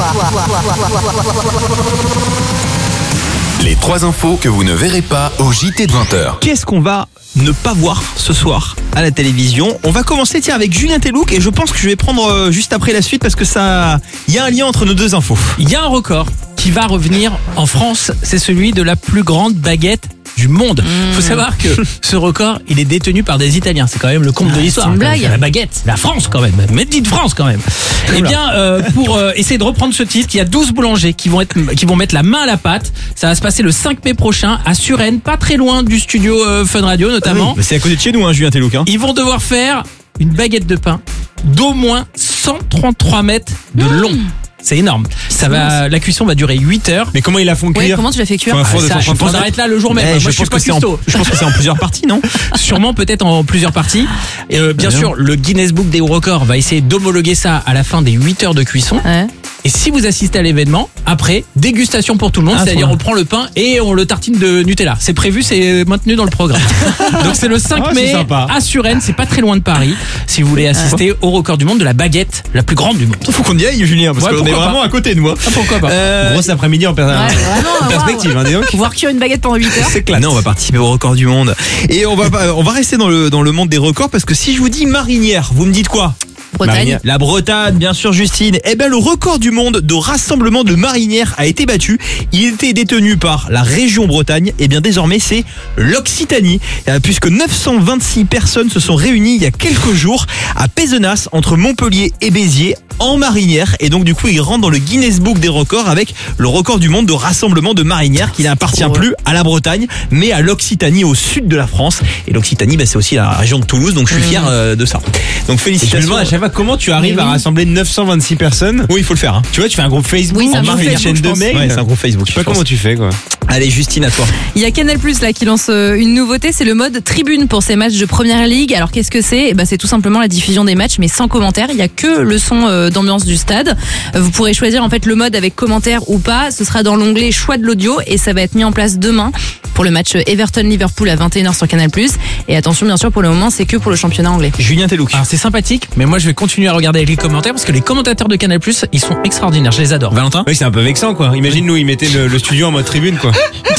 S25: Les trois infos que vous ne verrez pas au J T de vingt heures.
S4: Qu'est-ce qu'on va ne pas voir ce soir à la télévision? On va commencer tiens avec Julien Telouk et je pense que je vais prendre euh, juste après la suite parce que ça, il y a un lien entre nos deux infos.
S5: Il y a un record qui va revenir en France, c'est celui de la plus grande baguette du monde. Il faut savoir que ce record, il est détenu par des Italiens. C'est quand même le comble
S10: Ah,
S5: de l'histoire.
S10: c'est une blague.
S5: La baguette, la France quand même. Made in France quand même. Eh bien, euh, pour euh, essayer de reprendre ce titre, il y a douze boulangers qui vont, être, qui vont mettre la main à la pâte. Ça va se passer le cinq mai prochain à Suresnes, pas très loin du studio euh, Fun Radio notamment.
S4: Ah oui, c'est à côté de chez nous, hein, Julien Telouk. Hein.
S5: Ils vont devoir faire une baguette de pain d'au moins cent trente-trois mètres de long. C'est énorme. Ça va, la cuisson va durer huit heures.
S4: Mais comment ils la font
S10: Ouais,
S4: cuire?
S10: comment tu l'as fait cuire?
S5: Ah, ça, je pense d'arrêter là le jour même.
S4: Eh,
S5: Moi,
S4: je,
S5: je, suis
S4: pense
S5: pas
S4: que c'est en,
S5: cuistot.
S4: je pense que c'est en plusieurs parties, non?
S5: Sûrement, peut-être en plusieurs parties. Et euh, bien
S4: Bien.
S5: sûr, le Guinness Book des records va essayer d'homologuer ça à la fin des huit heures de cuisson.
S10: Ouais.
S5: Et si vous assistez à l'événement, après, dégustation pour tout le monde,
S4: Ah,
S5: c'est-à-dire
S4: trop
S5: on prend le pain et on le tartine de Nutella. C'est prévu, c'est maintenu dans le programme. Donc c'est le cinq
S4: Ah, c'est
S5: mai
S4: sympa.
S5: à Suresnes, c'est pas très loin de Paris. Si vous voulez assister au record du monde de la baguette la plus grande du monde.
S4: Faut qu'on y aille, Julien, parce
S5: Ouais,
S4: qu'on est
S5: pourquoi
S4: vraiment
S5: pas.
S4: à côté de moi.
S5: Ah, pourquoi pas.
S4: Euh,
S1: Grosse après-midi en, per-
S10: Ouais,
S1: en
S10: vraiment,
S1: perspective, hein, dis donc.
S10: Voir cuire une baguette pendant huit heures.
S4: C'est clair. Non, on va participer au record du monde. Et on va, on va rester dans le, dans le monde des records parce que si je vous dis marinière, vous me dites quoi?
S10: Bretagne.
S4: La Bretagne, bien sûr, Justine. Eh ben, le record du monde de rassemblement de marinières a été battu. Il était détenu par la région Bretagne. Et bien, désormais, c'est l'Occitanie. Euh, Puisque neuf cent vingt-six personnes se sont réunies il y a quelques jours à Pézenas, entre Montpellier et Béziers, en marinière. Et donc, du coup, il rentre dans le Guinness Book des records avec le record du monde de rassemblement de marinières qui n'appartient plus à la Bretagne, mais à l'Occitanie, au sud de la France. Et l'Occitanie, bah, c'est aussi la région de Toulouse. Donc, je suis fier euh, de ça. Donc,
S1: Et je me
S4: félicitations.
S1: demande à chaque fois comment tu arrives à rassembler neuf cent vingt-six personnes.
S4: Oui, il faut le faire. Hein.
S1: Tu vois, tu fais un groupe Facebook,
S10: Oui, c'est un
S1: on
S10: groupe
S1: marche une
S10: Facebook,
S1: chaîne
S10: je
S1: de
S10: pense.
S1: mails.
S4: Ouais, c'est un groupe Facebook.
S1: Je sais pas
S4: je pense.
S1: comment tu fais, quoi.
S4: Allez, Justine, à toi.
S10: Il y a Canal Plus là qui lance euh, une nouveauté, c'est le mode tribune pour ces matchs de Première Ligue. Alors qu'est-ce que c'est? Eh ben, c'est tout simplement la diffusion des matchs mais sans commentaire. Il y a que le son euh, d'ambiance du stade. Euh, Vous pourrez choisir en fait le mode avec commentaire ou pas. Ce sera dans l'onglet choix de l'audio et ça va être mis en place demain pour le match Everton-Liverpool à vingt et une heures sur Canal Plus. Et attention, bien sûr, pour le moment, c'est que pour le championnat anglais.
S4: Julien Telouk.
S5: Alors c'est sympathique, mais moi je vais continuer à regarder avec les commentaires parce que les commentateurs de Canal+, ils sont extraordinaires, je les adore.
S4: Valentin?
S1: Oui, c'est un peu vexant, quoi. Imagine, nous, ils mettaient le, le studio en mode tribune, quoi.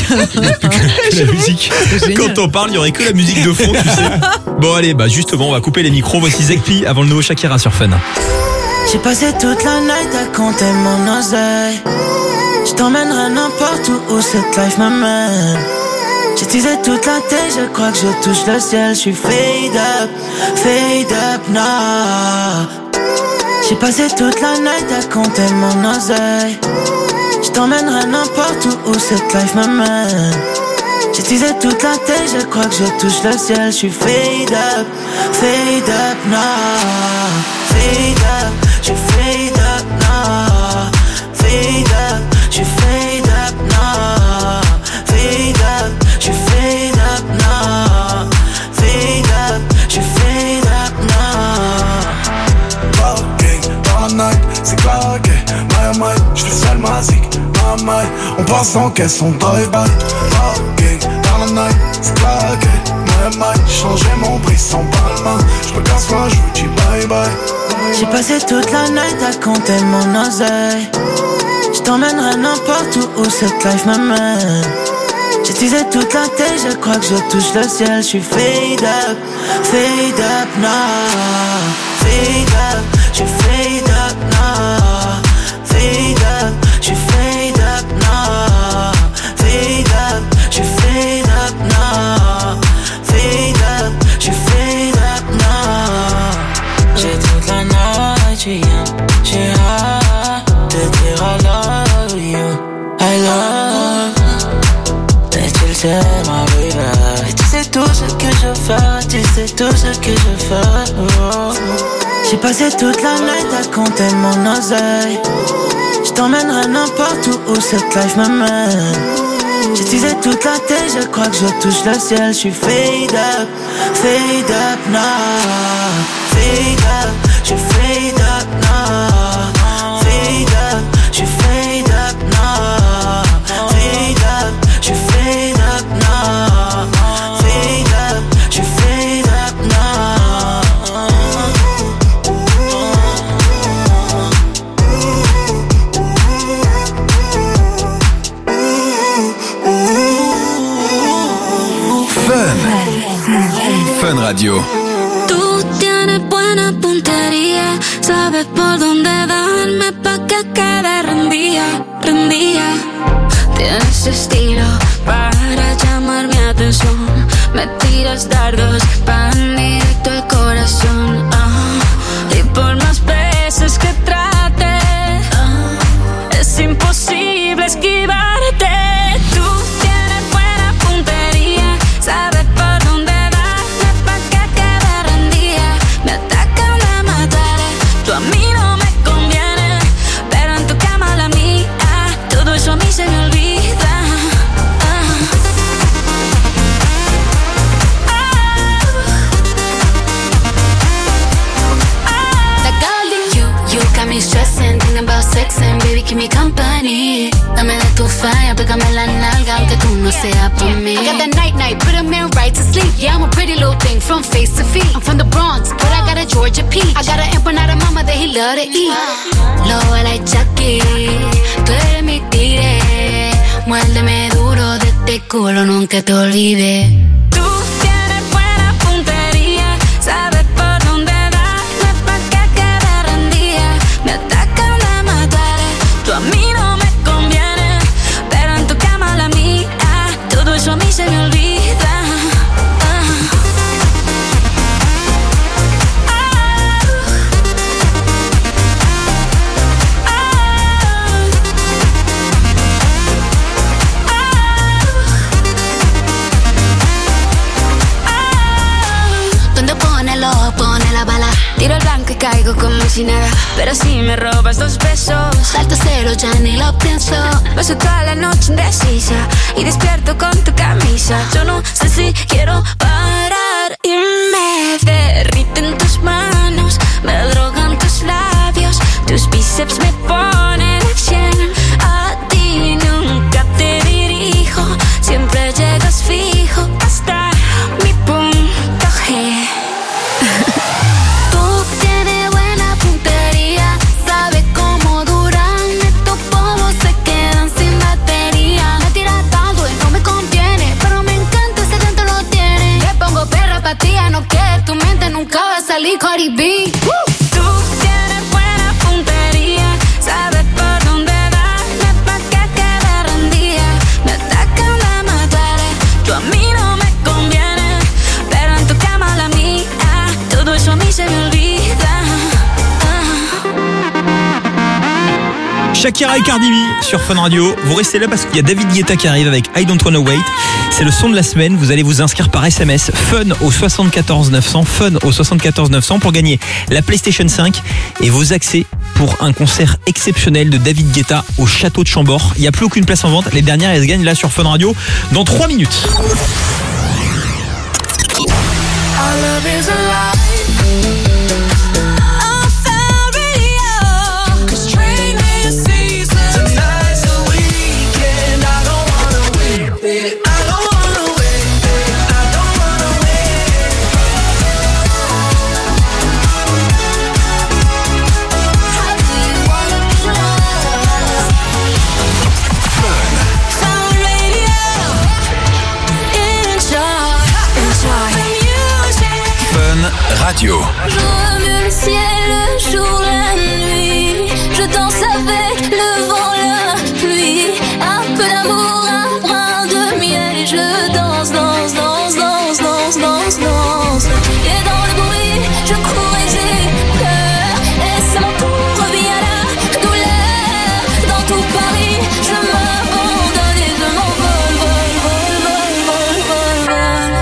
S4: La musique. Quand on parle, il y aurait que la musique de fond, tu sais. Bon, allez, bah justement, on va couper les micros. Voici Zekpi avant le nouveau Shakira sur Fun.
S3: J'ai passé toute la night à compter mon oseille. Je t'emmènerai n'importe où où cette life m'amène. J'ai teasé toute la tête, je crois que je touche le ciel. Je suis fade up, fade up now. J'ai passé toute la night à compter mon oseille. Je t'emmènerai n'importe où où cette life m'amène. J'ai teasé toute la tête, je crois que je touche le ciel. Je suis fade up, fade up now. Fade up, je suis fade up now. Fade up, je suis fade up now. Fade up, je suis fade up now. Fade up, je suis fade up now.
S6: Parking dans la night, c'est claqué. My my, j'suis seul magique. My my, on passe en caisse, on drive by. Parking dans la night, c'est claqué. My my, changer mon prix sans palma. J'me casse la, j'vous dis bye bye.
S3: J'ai passé toute la night à compter mon oseille. Je
S7: t'emmènerai n'importe où où cette life m'amène. J'utilisais toute la tête, je crois que je touche le ciel. Je suis fade up, fade up now. Fade up, je suis fade up now. Fade up, je suis fade up now. Fade up, je suis fade up now. Fade up, je suis fade up now. J'ai toute la night, j'ai rien, j'ai hâte de dire I love you, I love. Et tu le sais ma baby. Et tu sais tout ce que je fais, tu sais tout ce que je fais. Oh. J'ai passé toute la night à compter mon oseille. Je t'emmènerai n'importe où où cette life m'amène. J'utilisais toute la tête, je crois que je touche le ciel. Je suis fade up, fade up now. Fade up, je suis fade up now. Fade up, je suis fade up now. Fade up, je suis fade up now. Fade up, je suis fade up now.
S25: Fun Radio.
S11: Tú tienes buena puntería, sabes por dónde darme pa' que quede rendida, rendida. Tienes estilo para llamar mi atención, me tiras dardos van directo al corazón. Ah, y por más veces que trate, ah, es imposible esquivarte. Tú tienes buena puntería, sabes por dónde darme pa' que quede rendida. Me atacan a matar, tú a mí no me conviene, pero en tu cama la mía, todo eso a mí se me olvida. Stressing, thinking about sex and baby keep me company. Dame de tu falla, pégame la nalga aunque tú no seas por mí. I got that night night, put a man right to sleep. Yeah, I'm a pretty little thing from face to feet. I'm from the Bronx, but I got a Georgia peach. I got an empanada mama that he love to eat. Lo like Chucky, tú eres mi tigre. Muérdeme duro de este culo, nunca te olvides. Tú tienes buena puntería, sabes por dónde darme pa' que quede rendida. Me atacan a matar, tú a mí no me conviene, pero en tu cama la mía, todo eso a mí se me olvida. Ah. Donde pone el ojo, pone la bala. Tiro el blanco y caigo como si nada, pero si me robas dos besos, salto cero, ya ni lo pienso. Paso toda la noche indecisa y despierto con tu camisa. Yo no sé si quiero parar y me derriten tus manos, me drogan tus labios, tus bíceps me ponen a cien. A ti nunca te dirijo, siempre llegas fijo hasta mi punto G. Tú tienes buena puntería, sabes cómo duran estos polvos, se quedan sin batería. Me tiras tanto y no me contiene, pero me encanta ese dentro lo tiene. Te pongo perra pa' ti, no que tu mente nunca va a salir Cardi B. Tú tienes buena puntería, sabes por dónde darme pa' que quede rendida. Me atacan a matar, tú a mí no me conviene, pero en tu cama la mía, todo eso a mí se me olvida.
S4: Shakira et Cardi B sur Fun Radio. Vous restez là parce qu'il y a David Guetta qui arrive avec I Don't Wanna Wait. C'est le son de la semaine. Vous allez vous inscrire par S M S Fun au soixante-quatorze neuf cents, Fun au soixante-quatorze neuf cents pour gagner la PlayStation cinq et vos accès pour un concert exceptionnel de David Guetta au château de Chambord. Il n'y a plus aucune place en vente. Les dernières, elles se gagnent là sur Fun Radio dans trois minutes.
S25: Radio.
S11: Je remue le ciel, le jour, la nuit. Je danse avec le vent, la pluie. Un peu d'amour, un brin de miel. Et je danse, danse, danse, danse, danse, danse, danse. Et dans le bruit, je cours et j'ai peur. Et c'est mon tour, revient la douleur. Dans tout Paris, je m'abandonne et je m'envole, vol, vol, vol, vol, vol, vol.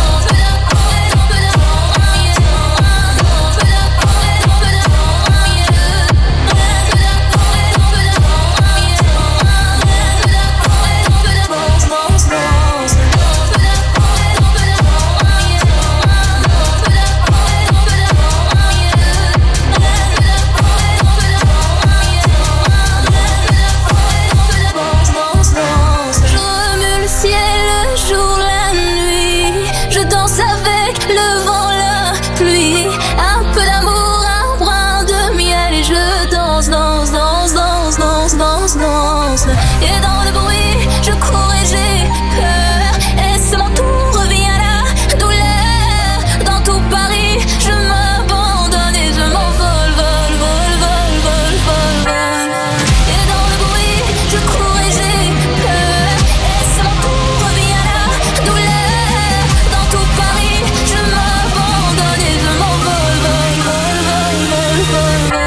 S11: Je remue le ciel, le jour, la nuit. Je danse avec le vent, la pluie. Un peu d'amour, un brin de miel. Et je danse, danse, danse, danse, danse, danse, danse. Et dans le bruit, je cours et j'ai peur. Et c'est mon tour, revient la douleur. Dans tout Paris, je m'abandonne et je m'envole, vol, vol, vol, vol, vol, vol. Et dans le bruit, je cours et j'ai peur. Et c'est mon tour, revient la douleur. Dans tout Paris, je m'abandonne et je m'envole, vol, vol, vol, vol, vol, vol.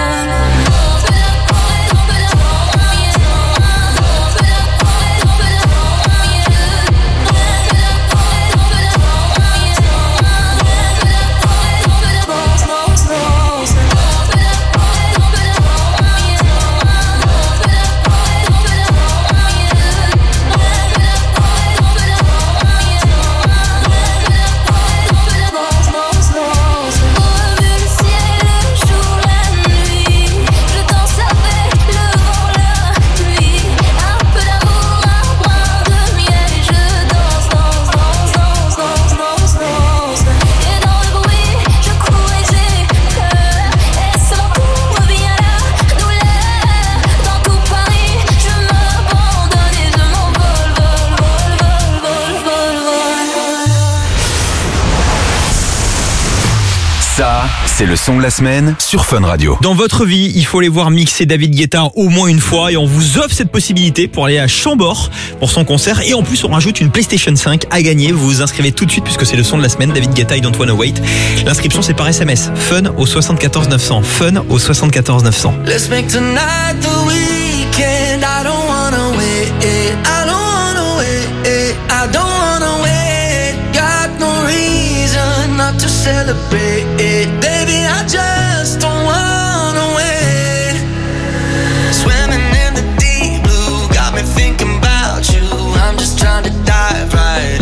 S25: Ça, c'est le son de la semaine sur Fun Radio.
S4: Dans votre vie, il faut les voir mixer David Guetta au moins une fois et on vous offre cette possibilité pour aller à Chambord pour son concert et en plus on rajoute une PlayStation cinq à gagner. Vous vous inscrivez tout de suite puisque c'est le son de la semaine, David Guetta, I Don't Wanna Wait. L'inscription c'est par S M S, Fun au soixante-quatorze neuf cents, Fun au soixante-quatorze neuf cents.
S7: Let's make tonight the weekend. I don't wanna wait. I don't wanna wait. I don't wanna wait. Got no reason not to celebrate. Baby, I just don't wanna wait. Swimming in the deep blue got me thinking about you. I'm just trying to dive right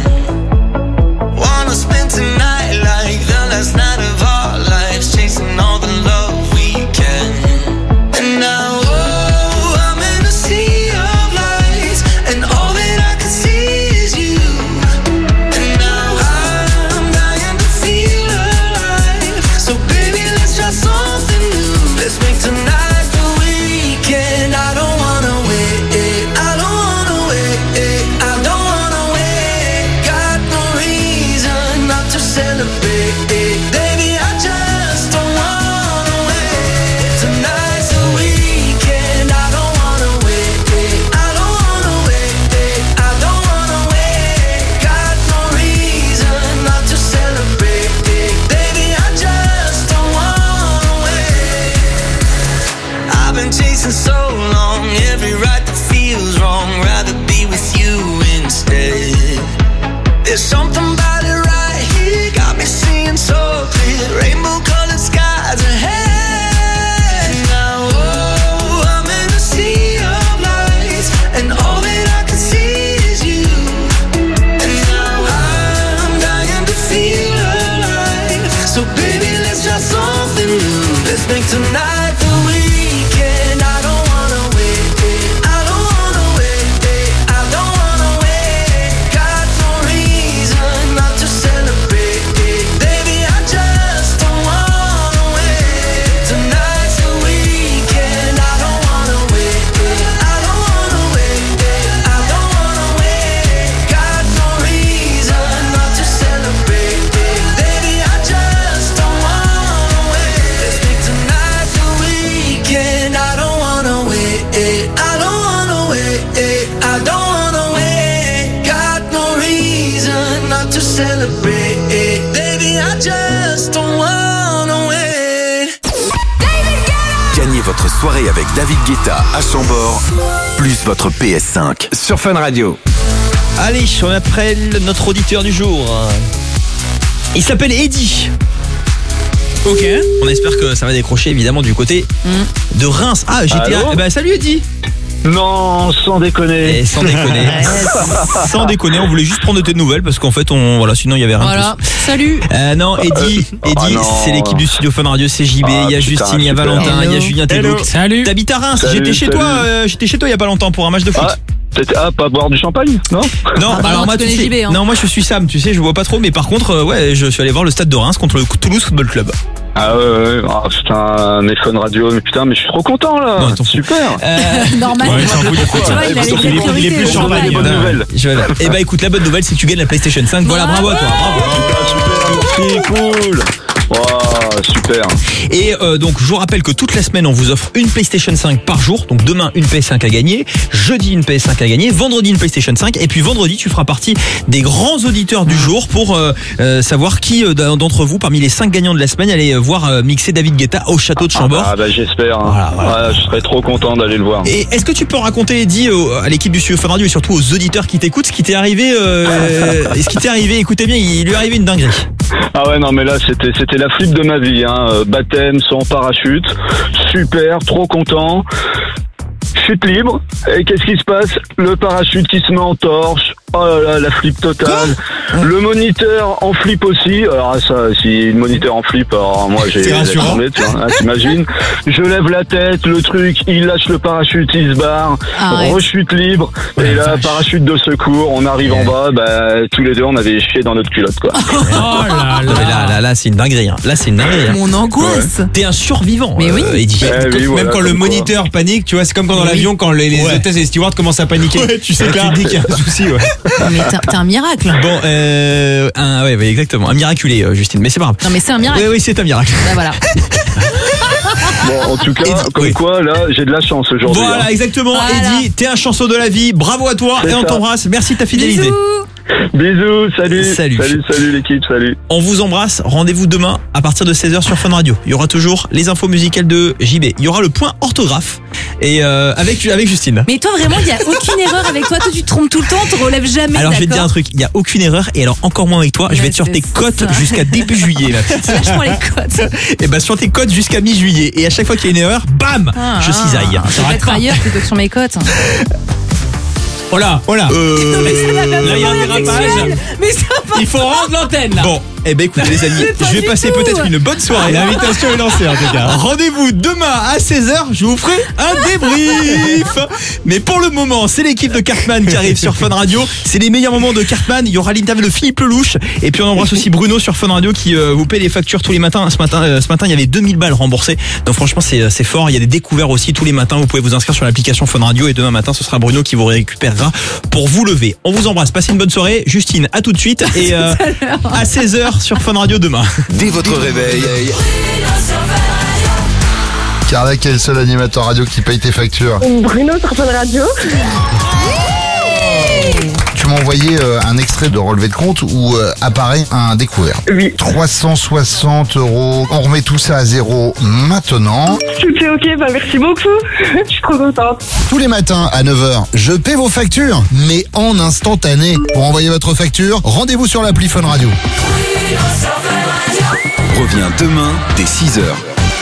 S7: in. Wanna spend tonight like the last night of our lives, chasing all the love we can. And now, oh, I'm in a sea of lights, and all that I can see is you. And now I'm dying to feel alive. So baby, let's try something new. Let's make tonight the weekend. I don't wanna wait. I don't wanna wait. I don't wanna wait. Got no reason not to celebrate. Baby, I just don't wanna wait. Tonight's the weekend. I don't wanna wait. I don't wanna wait. I don't wanna wait. Got no reason not to celebrate. Baby, I just don't wanna wait. I've been chasing so long, every right that feels wrong. Rather be with you instead. There's something about it right here, got me seeing so clear. Rainbow colored skies ahead. Now, oh, I'm in a sea of lights, and all that I can see is you. And now I'm dying to feel alive. So baby, let's try something new. Let's make tonight the weekend. I don't wanna wait. I don't wanna wait. I don't wanna wait. Got no reason not to celebrate. Baby, I just don't wanna wait. Tonight's the weekend. I don't wanna wait. I don't wanna wait. I don't wanna wait. Got no reason not to celebrate. Baby, I just don't wanna celebrate. Baby, I just don't wanna wait.
S25: Gagnez votre soirée avec David Guetta à Chambord, plus votre P S cinq sur Fun Radio.
S4: Allez, on appelle notre auditeur du jour. Il s'appelle Eddy. Ok. On espère que ça va décrocher évidemment du côté mm. de Reims. Ah, j'étais. À... Bah, salut Eddy.
S13: Non, sans déconner.
S4: Et sans déconner. Sans déconner, on voulait juste prendre de tes nouvelles parce qu'en fait, on voilà, sinon il y avait rien.
S10: Voilà.
S4: De plus.
S10: Salut.
S4: Euh, non, Eddy, Eddy, oh c'est l'équipe du studio Fun Radio, c'est J B. Il ah, y a putain, Justine, il y a Valentin, il y a Julien Thébault.
S5: Salut.
S4: T'habites à Reims. Salut, j'étais chez salut. toi. Euh, j'étais chez toi il y a pas longtemps pour un match de foot.
S13: Ah. Ah, pas boire du champagne, non?
S4: Non, ah, alors moi tu sais, J B, hein. non, moi je suis Sam, tu sais, je vois pas trop, mais par contre, euh, ouais, je suis allé voir le stade de Reims contre le Toulouse Football Club.
S13: Ah ouais, ouais, ouais. Oh, putain, mes Fun Radio, mais putain, mais je suis trop content là. Non, super.
S10: Euh... Normal. Ouais,
S13: c'est un coup de quoi.
S10: Tu vois, il, il, il, il, il est plus champagne.
S13: Bonne nouvelle.
S4: Eh bah écoute, la bonne nouvelle, c'est que tu gagnes la PlayStation cinq. Voilà, bravo à toi. Bravo.
S13: Super, merci, cool. Wow, super.
S4: Et euh, donc je vous rappelle que toute la semaine on vous offre une PlayStation cinq par jour. Donc demain une P S cinq à gagner, jeudi une P S cinq à gagner, vendredi une PlayStation cinq et puis vendredi tu feras partie des grands auditeurs du jour pour euh, euh, savoir qui euh, d'entre vous parmi les cinq gagnants de la semaine allez voir euh, mixer David Guetta au château de Chambord.
S13: Ah bah j'espère. Hein. Voilà, voilà. Ouais, je serais trop content d'aller le voir.
S4: Et est-ce que tu peux raconter Eddy euh, à l'équipe du studio Fun Radio et surtout aux auditeurs qui t'écoutent ce qui t'est arrivé euh, ce qui t'est arrivé, écoutez bien, il lui est arrivé une dinguerie.
S13: Ah ouais non mais là c'était c'était la flip de ma vie hein. Baptême sans parachute, super, trop content. Chute libre, et qu'est-ce qui se passe? Le parachute qui se met en torche. Oh là là, la flip totale. Le moniteur en flip aussi. Alors ça, si le moniteur en flip, alors moi j'ai tombé, tu vois, t'imagines. Je lève la tête, le truc, il lâche le parachute, il se barre. Arrête. Rechute libre. Et là, parachute de secours, on arrive en bas, bah tous les deux on avait chié dans notre culotte quoi.
S4: Oh là là, là, là, là c'est une dinguerie. Hein. Là c'est une dinguerie. Hein.
S10: Mon angoisse.
S4: Ouais. T'es un survivant.
S10: Mais
S4: euh,
S10: oui.
S4: Eddy.
S13: Eh,
S1: quand,
S13: oui,
S1: même
S13: voilà,
S1: quand le moniteur
S13: quoi.
S1: panique, tu vois, c'est comme quand dans oui. l'avion quand les, les ouais. hôtesses et les stewards commencent à paniquer. Ouais, tu sais que tu te dis qu'il y a un souci. Ouais.
S10: Mais t'es, t'es un miracle.
S4: Bon, euh, un, ouais, ouais, exactement, un miraculé, euh, Justine. Mais c'est pas grave.
S10: Non, mais c'est un miracle.
S4: Oui, oui, c'est un miracle.
S10: Bah voilà.
S13: Bon, en tout cas,
S4: Eddy,
S13: comme oui. quoi, là, j'ai de la chance aujourd'hui.
S4: Voilà,
S13: hein.
S4: exactement.
S10: Voilà.
S4: Eddy, t'es un chanceux de la vie. Bravo à toi
S13: C'est
S4: et on
S13: ça.
S4: t'embrasse. Merci de ta fidélité.
S10: Bisous.
S13: Bisous, salut.
S4: Salut.
S13: Salut, salut l'équipe, salut.
S4: On vous embrasse. Rendez-vous demain à partir de seize heures sur Fun Radio. Il y aura toujours les infos musicales de J B. Il y aura le point orthographe et euh, avec avec Justine.
S10: Mais toi vraiment, il y a aucune erreur avec toi. Toi, tu te trompes tout le temps, tu relèves jamais.
S4: Alors
S10: d'accord.
S4: je vais te dire un truc. Il y a aucune erreur et alors encore moins avec toi. Ouais, je vais être sur tes cotes ça. Jusqu'à début juillet là.
S10: Lâche-moi les cotes.
S4: Et bah sur tes cotes jusqu'à mi-juillet. Et à chaque fois qu'il y a une erreur, bam,
S10: ah,
S4: je cisaille.
S10: Je vais être ailleurs plutôt que sur mes cotes.
S4: Oh là, oh là.
S10: Euh... Mais ça
S4: là, il y a un dérapage.
S10: Mais ça va.
S5: Il faut rendre l'antenne là.
S4: Bon, eh ben écoutez les amis, je vais passer tout. peut-être une bonne soirée.
S1: L'invitation est lancée en tout cas.
S4: Rendez-vous demain à seize heures, je vous ferai un débrief. Mais pour le moment, c'est l'équipe de Cartman qui arrive sur Fun Radio. C'est les meilleurs moments de Cartman. Il y aura l'interview de Philippe Lelouch. Et puis on embrasse aussi Bruno sur Fun Radio qui euh, vous paie les factures tous les matins. Ce matin, euh, ce matin, il y avait deux mille balles remboursées. Donc franchement, c'est, c'est fort. Il y a des découvertes aussi tous les matins. Vous pouvez vous inscrire sur l'application Fun Radio. Et demain matin, ce sera Bruno qui vous récupérera pour vous lever. On vous embrasse. Passez une bonne soirée. Justine, à tout de suite. Et euh, à seize heures sur Fun Radio demain.
S25: Dès votre réveil.
S15: Carla, quel est le seul animateur radio qui paye tes factures?
S16: Bruno sur Fun Radio.
S15: Tu m'as envoyé euh, un extrait de relevé de compte où euh, apparaît un découvert.
S16: Oui.
S15: trois cent soixante euros. On remet tout ça à zéro maintenant.
S16: Tout est ok, bah merci beaucoup. Je suis trop contente.
S15: Tous les matins à neuf heures, je paie vos factures, mais en instantané. Pour envoyer votre facture, rendez-vous sur l'appli Fun Radio.
S25: Reviens demain dès six heures.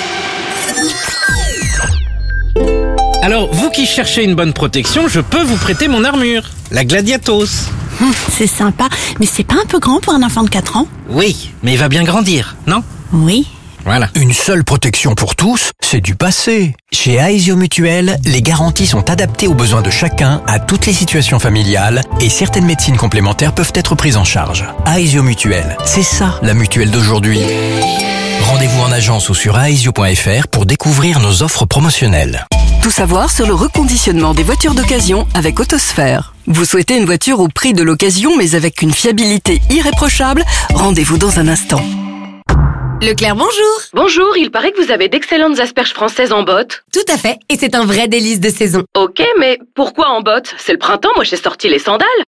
S17: Alors, vous qui cherchez une bonne protection, je peux vous prêter mon armure, la Gladiatos.
S18: Hum, c'est sympa, mais c'est pas un peu grand pour un enfant de quatre ans?
S17: Oui, mais il va bien grandir, non?
S18: Oui.
S17: Voilà.
S12: Une seule protection pour tous, c'est du passé. Chez Aesio Mutuel, les garanties sont adaptées aux besoins de chacun, à toutes les situations familiales, et certaines médecines complémentaires peuvent être prises en charge. Aesio Mutuel, c'est ça la mutuelle d'aujourd'hui. Rendez-vous en agence ou sur aesio point f r pour découvrir nos offres promotionnelles.
S26: Tout savoir sur le reconditionnement des voitures d'occasion avec Autosphère. Vous souhaitez une voiture au prix de l'occasion mais avec une fiabilité irréprochable? Rendez-vous dans un instant.
S14: Leclerc, bonjour.
S27: Bonjour, il paraît que vous avez d'excellentes asperges françaises en bottes.
S14: Tout à fait, et c'est un vrai délice de saison.
S27: Ok, mais pourquoi en bottes? C'est le printemps, moi j'ai sorti les sandales.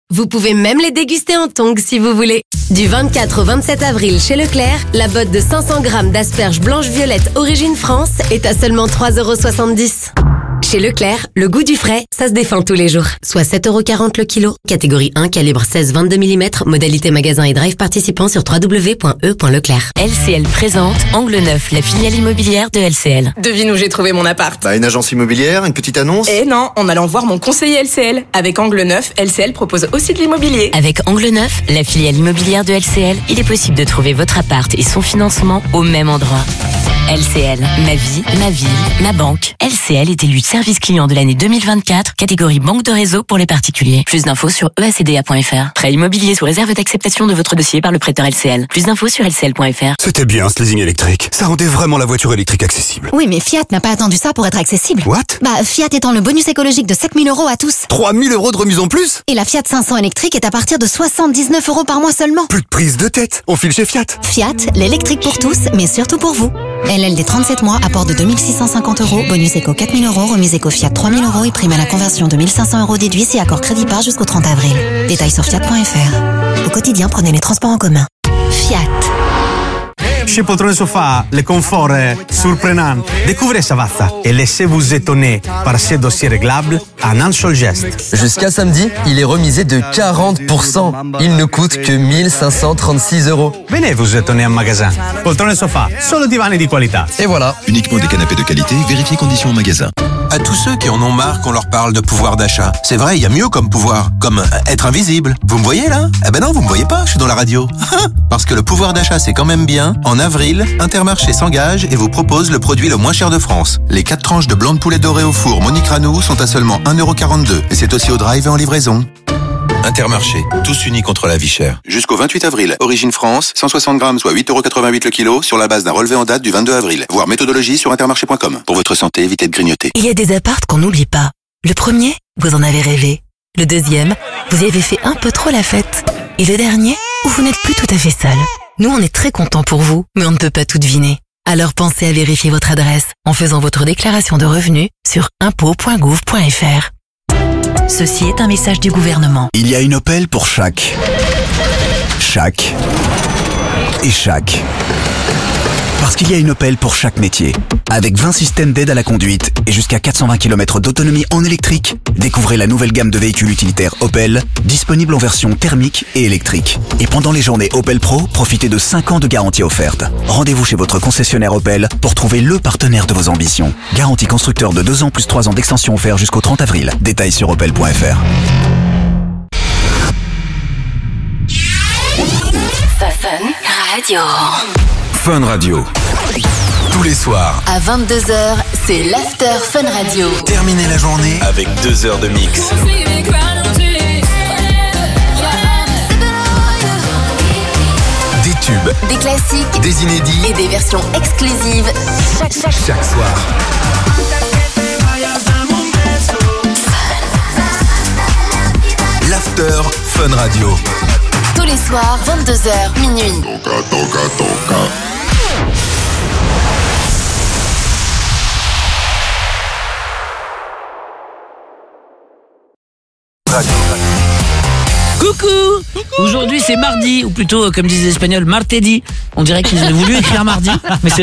S14: Vous pouvez même les déguster en tongs si vous voulez. Du vingt-quatre au vingt-sept avril chez Leclerc, la botte de cinq cents grammes d'asperges blanches-violettes origine France est à seulement trois euros soixante-dix. Chez Leclerc, le goût du frais, ça se défend tous les jours. Soit sept euros quarante le kilo. Catégorie un, calibre seize vingt-deux millimètres. Modalité magasin et drive participant sur w w w point e point leclerc.
S2: L C L présente Angle Neuf, la filiale immobilière de L C L.
S8: Devine où j'ai trouvé mon appart.
S19: Bah, une agence immobilière, une petite annonce.
S8: Eh non, en allant voir mon conseiller L C L. Avec Angle Neuf, L C L propose aussi de l'immobilier.
S2: Avec Angle Neuf, la filiale immobilière de L C L, il est possible de trouver votre appart et son financement au même endroit. L C L, ma vie, ma ville, ma banque. L C L est élu service client de l'année deux mille vingt-quatre, catégorie banque de réseau pour les particuliers. Plus d'infos sur e a c d a point f r. Prêt immobilier sous réserve d'acceptation de votre dossier par le prêteur L C L. Plus d'infos sur l c l point f r.
S20: C'était bien ce leasing électrique. Ça rendait vraiment la voiture électrique accessible.
S21: Oui, mais Fiat n'a pas attendu ça pour être accessible.
S20: What?
S21: Bah, Fiat étend le bonus écologique de sept mille euros à tous.
S20: trois mille euros de remise en plus?
S21: Et la Fiat cinq cents électrique est à partir de soixante-dix-neuf euros par mois seulement.
S20: Plus de prise de tête. On file chez Fiat.
S21: Fiat, l'électrique pour tous, mais surtout pour vous. L L D trente-sept mois, apport de deux mille six cent cinquante euros, bonus éco quatre mille euros, remise éco Fiat trois mille euros et prime à la conversion de mille cinq cents euros déduits si accord crédit par jusqu'au trente avril. Détails sur fiat point f r. Au quotidien, prenez les transports en commun. Fiat.
S22: Chez Poltrone Sofa, le confort est surprenant. Découvrez Savazza et laissez-vous étonner par ces dossiers réglables en un seul geste.
S23: Jusqu'à samedi, il est remisé de quarante pour cent. Il ne coûte que mille cinq cent trente-six euros.
S22: Venez vous étonner en magasin. Poltrone Sofa, solo divani di qualità.
S23: Et voilà.
S28: Uniquement des canapés de qualité, vérifiez conditions en magasin.
S29: À tous ceux qui en ont marre qu'on leur parle de pouvoir d'achat. C'est vrai, il y a mieux comme pouvoir, comme être invisible. Vous me voyez là? Eh ben non, vous me voyez pas, je suis dans la radio. Parce que le pouvoir d'achat c'est quand même bien. En avril, Intermarché s'engage et vous propose le produit le moins cher de France. Les quatre tranches de blanc de poulet doré au four Monique Ranou sont à seulement un euro quarante-deux. Et c'est aussi au drive et en livraison. Intermarché, tous unis contre la vie chère. Jusqu'au vingt-huit avril, Origine France, cent soixante grammes, soit huit euros quatre-vingt-huit le kilo, sur la base d'un relevé en date du vingt-deux avril. Voir méthodologie sur intermarché point com. Pour votre santé, évitez de grignoter.
S26: Il y a des apparts qu'on n'oublie pas. Le premier, vous en avez rêvé. Le deuxième, vous y avez fait un peu trop la fête. Et le dernier, où vous n'êtes plus tout à fait seul. Nous, on est très contents pour vous, mais on ne peut pas tout deviner. Alors pensez à vérifier votre adresse en faisant votre déclaration de revenus sur impôts point gouv point f r. Ceci est un message du gouvernement.
S30: Il y a une Opel pour chaque. Chaque. Et chaque. Parce qu'il y a une Opel pour chaque métier. Avec vingt systèmes d'aide à la conduite et jusqu'à quatre cent vingt kilomètres d'autonomie en électrique, découvrez la nouvelle gamme de véhicules utilitaires Opel, disponible en version thermique et électrique. Et pendant les journées Opel Pro, profitez de cinq ans de garantie offerte. Rendez-vous chez votre concessionnaire Opel pour trouver le partenaire de vos ambitions. Garantie constructeur de deux ans plus trois ans d'extension offert jusqu'au trente avril. Détails sur opel point f r.
S26: Fun Radio.
S25: Fun Radio. Tous les soirs.
S26: À vingt-deux heures, c'est l'After Fun Radio.
S25: Terminez la journée avec deux heures de mix. Des tubes.
S26: Des classiques.
S25: Des inédits.
S26: Et des versions exclusives. Chaque, chaque,
S25: chaque soir. L'After Fun Radio.
S26: Tous les soirs, vingt-deux heures, minuit.
S25: Toca, toca, toca.
S5: Coucou, Aujourd'hui c'est mardi, ou plutôt comme disent les Espagnols, martedi. On dirait qu'ils ont voulu écrire mardi, mais c'est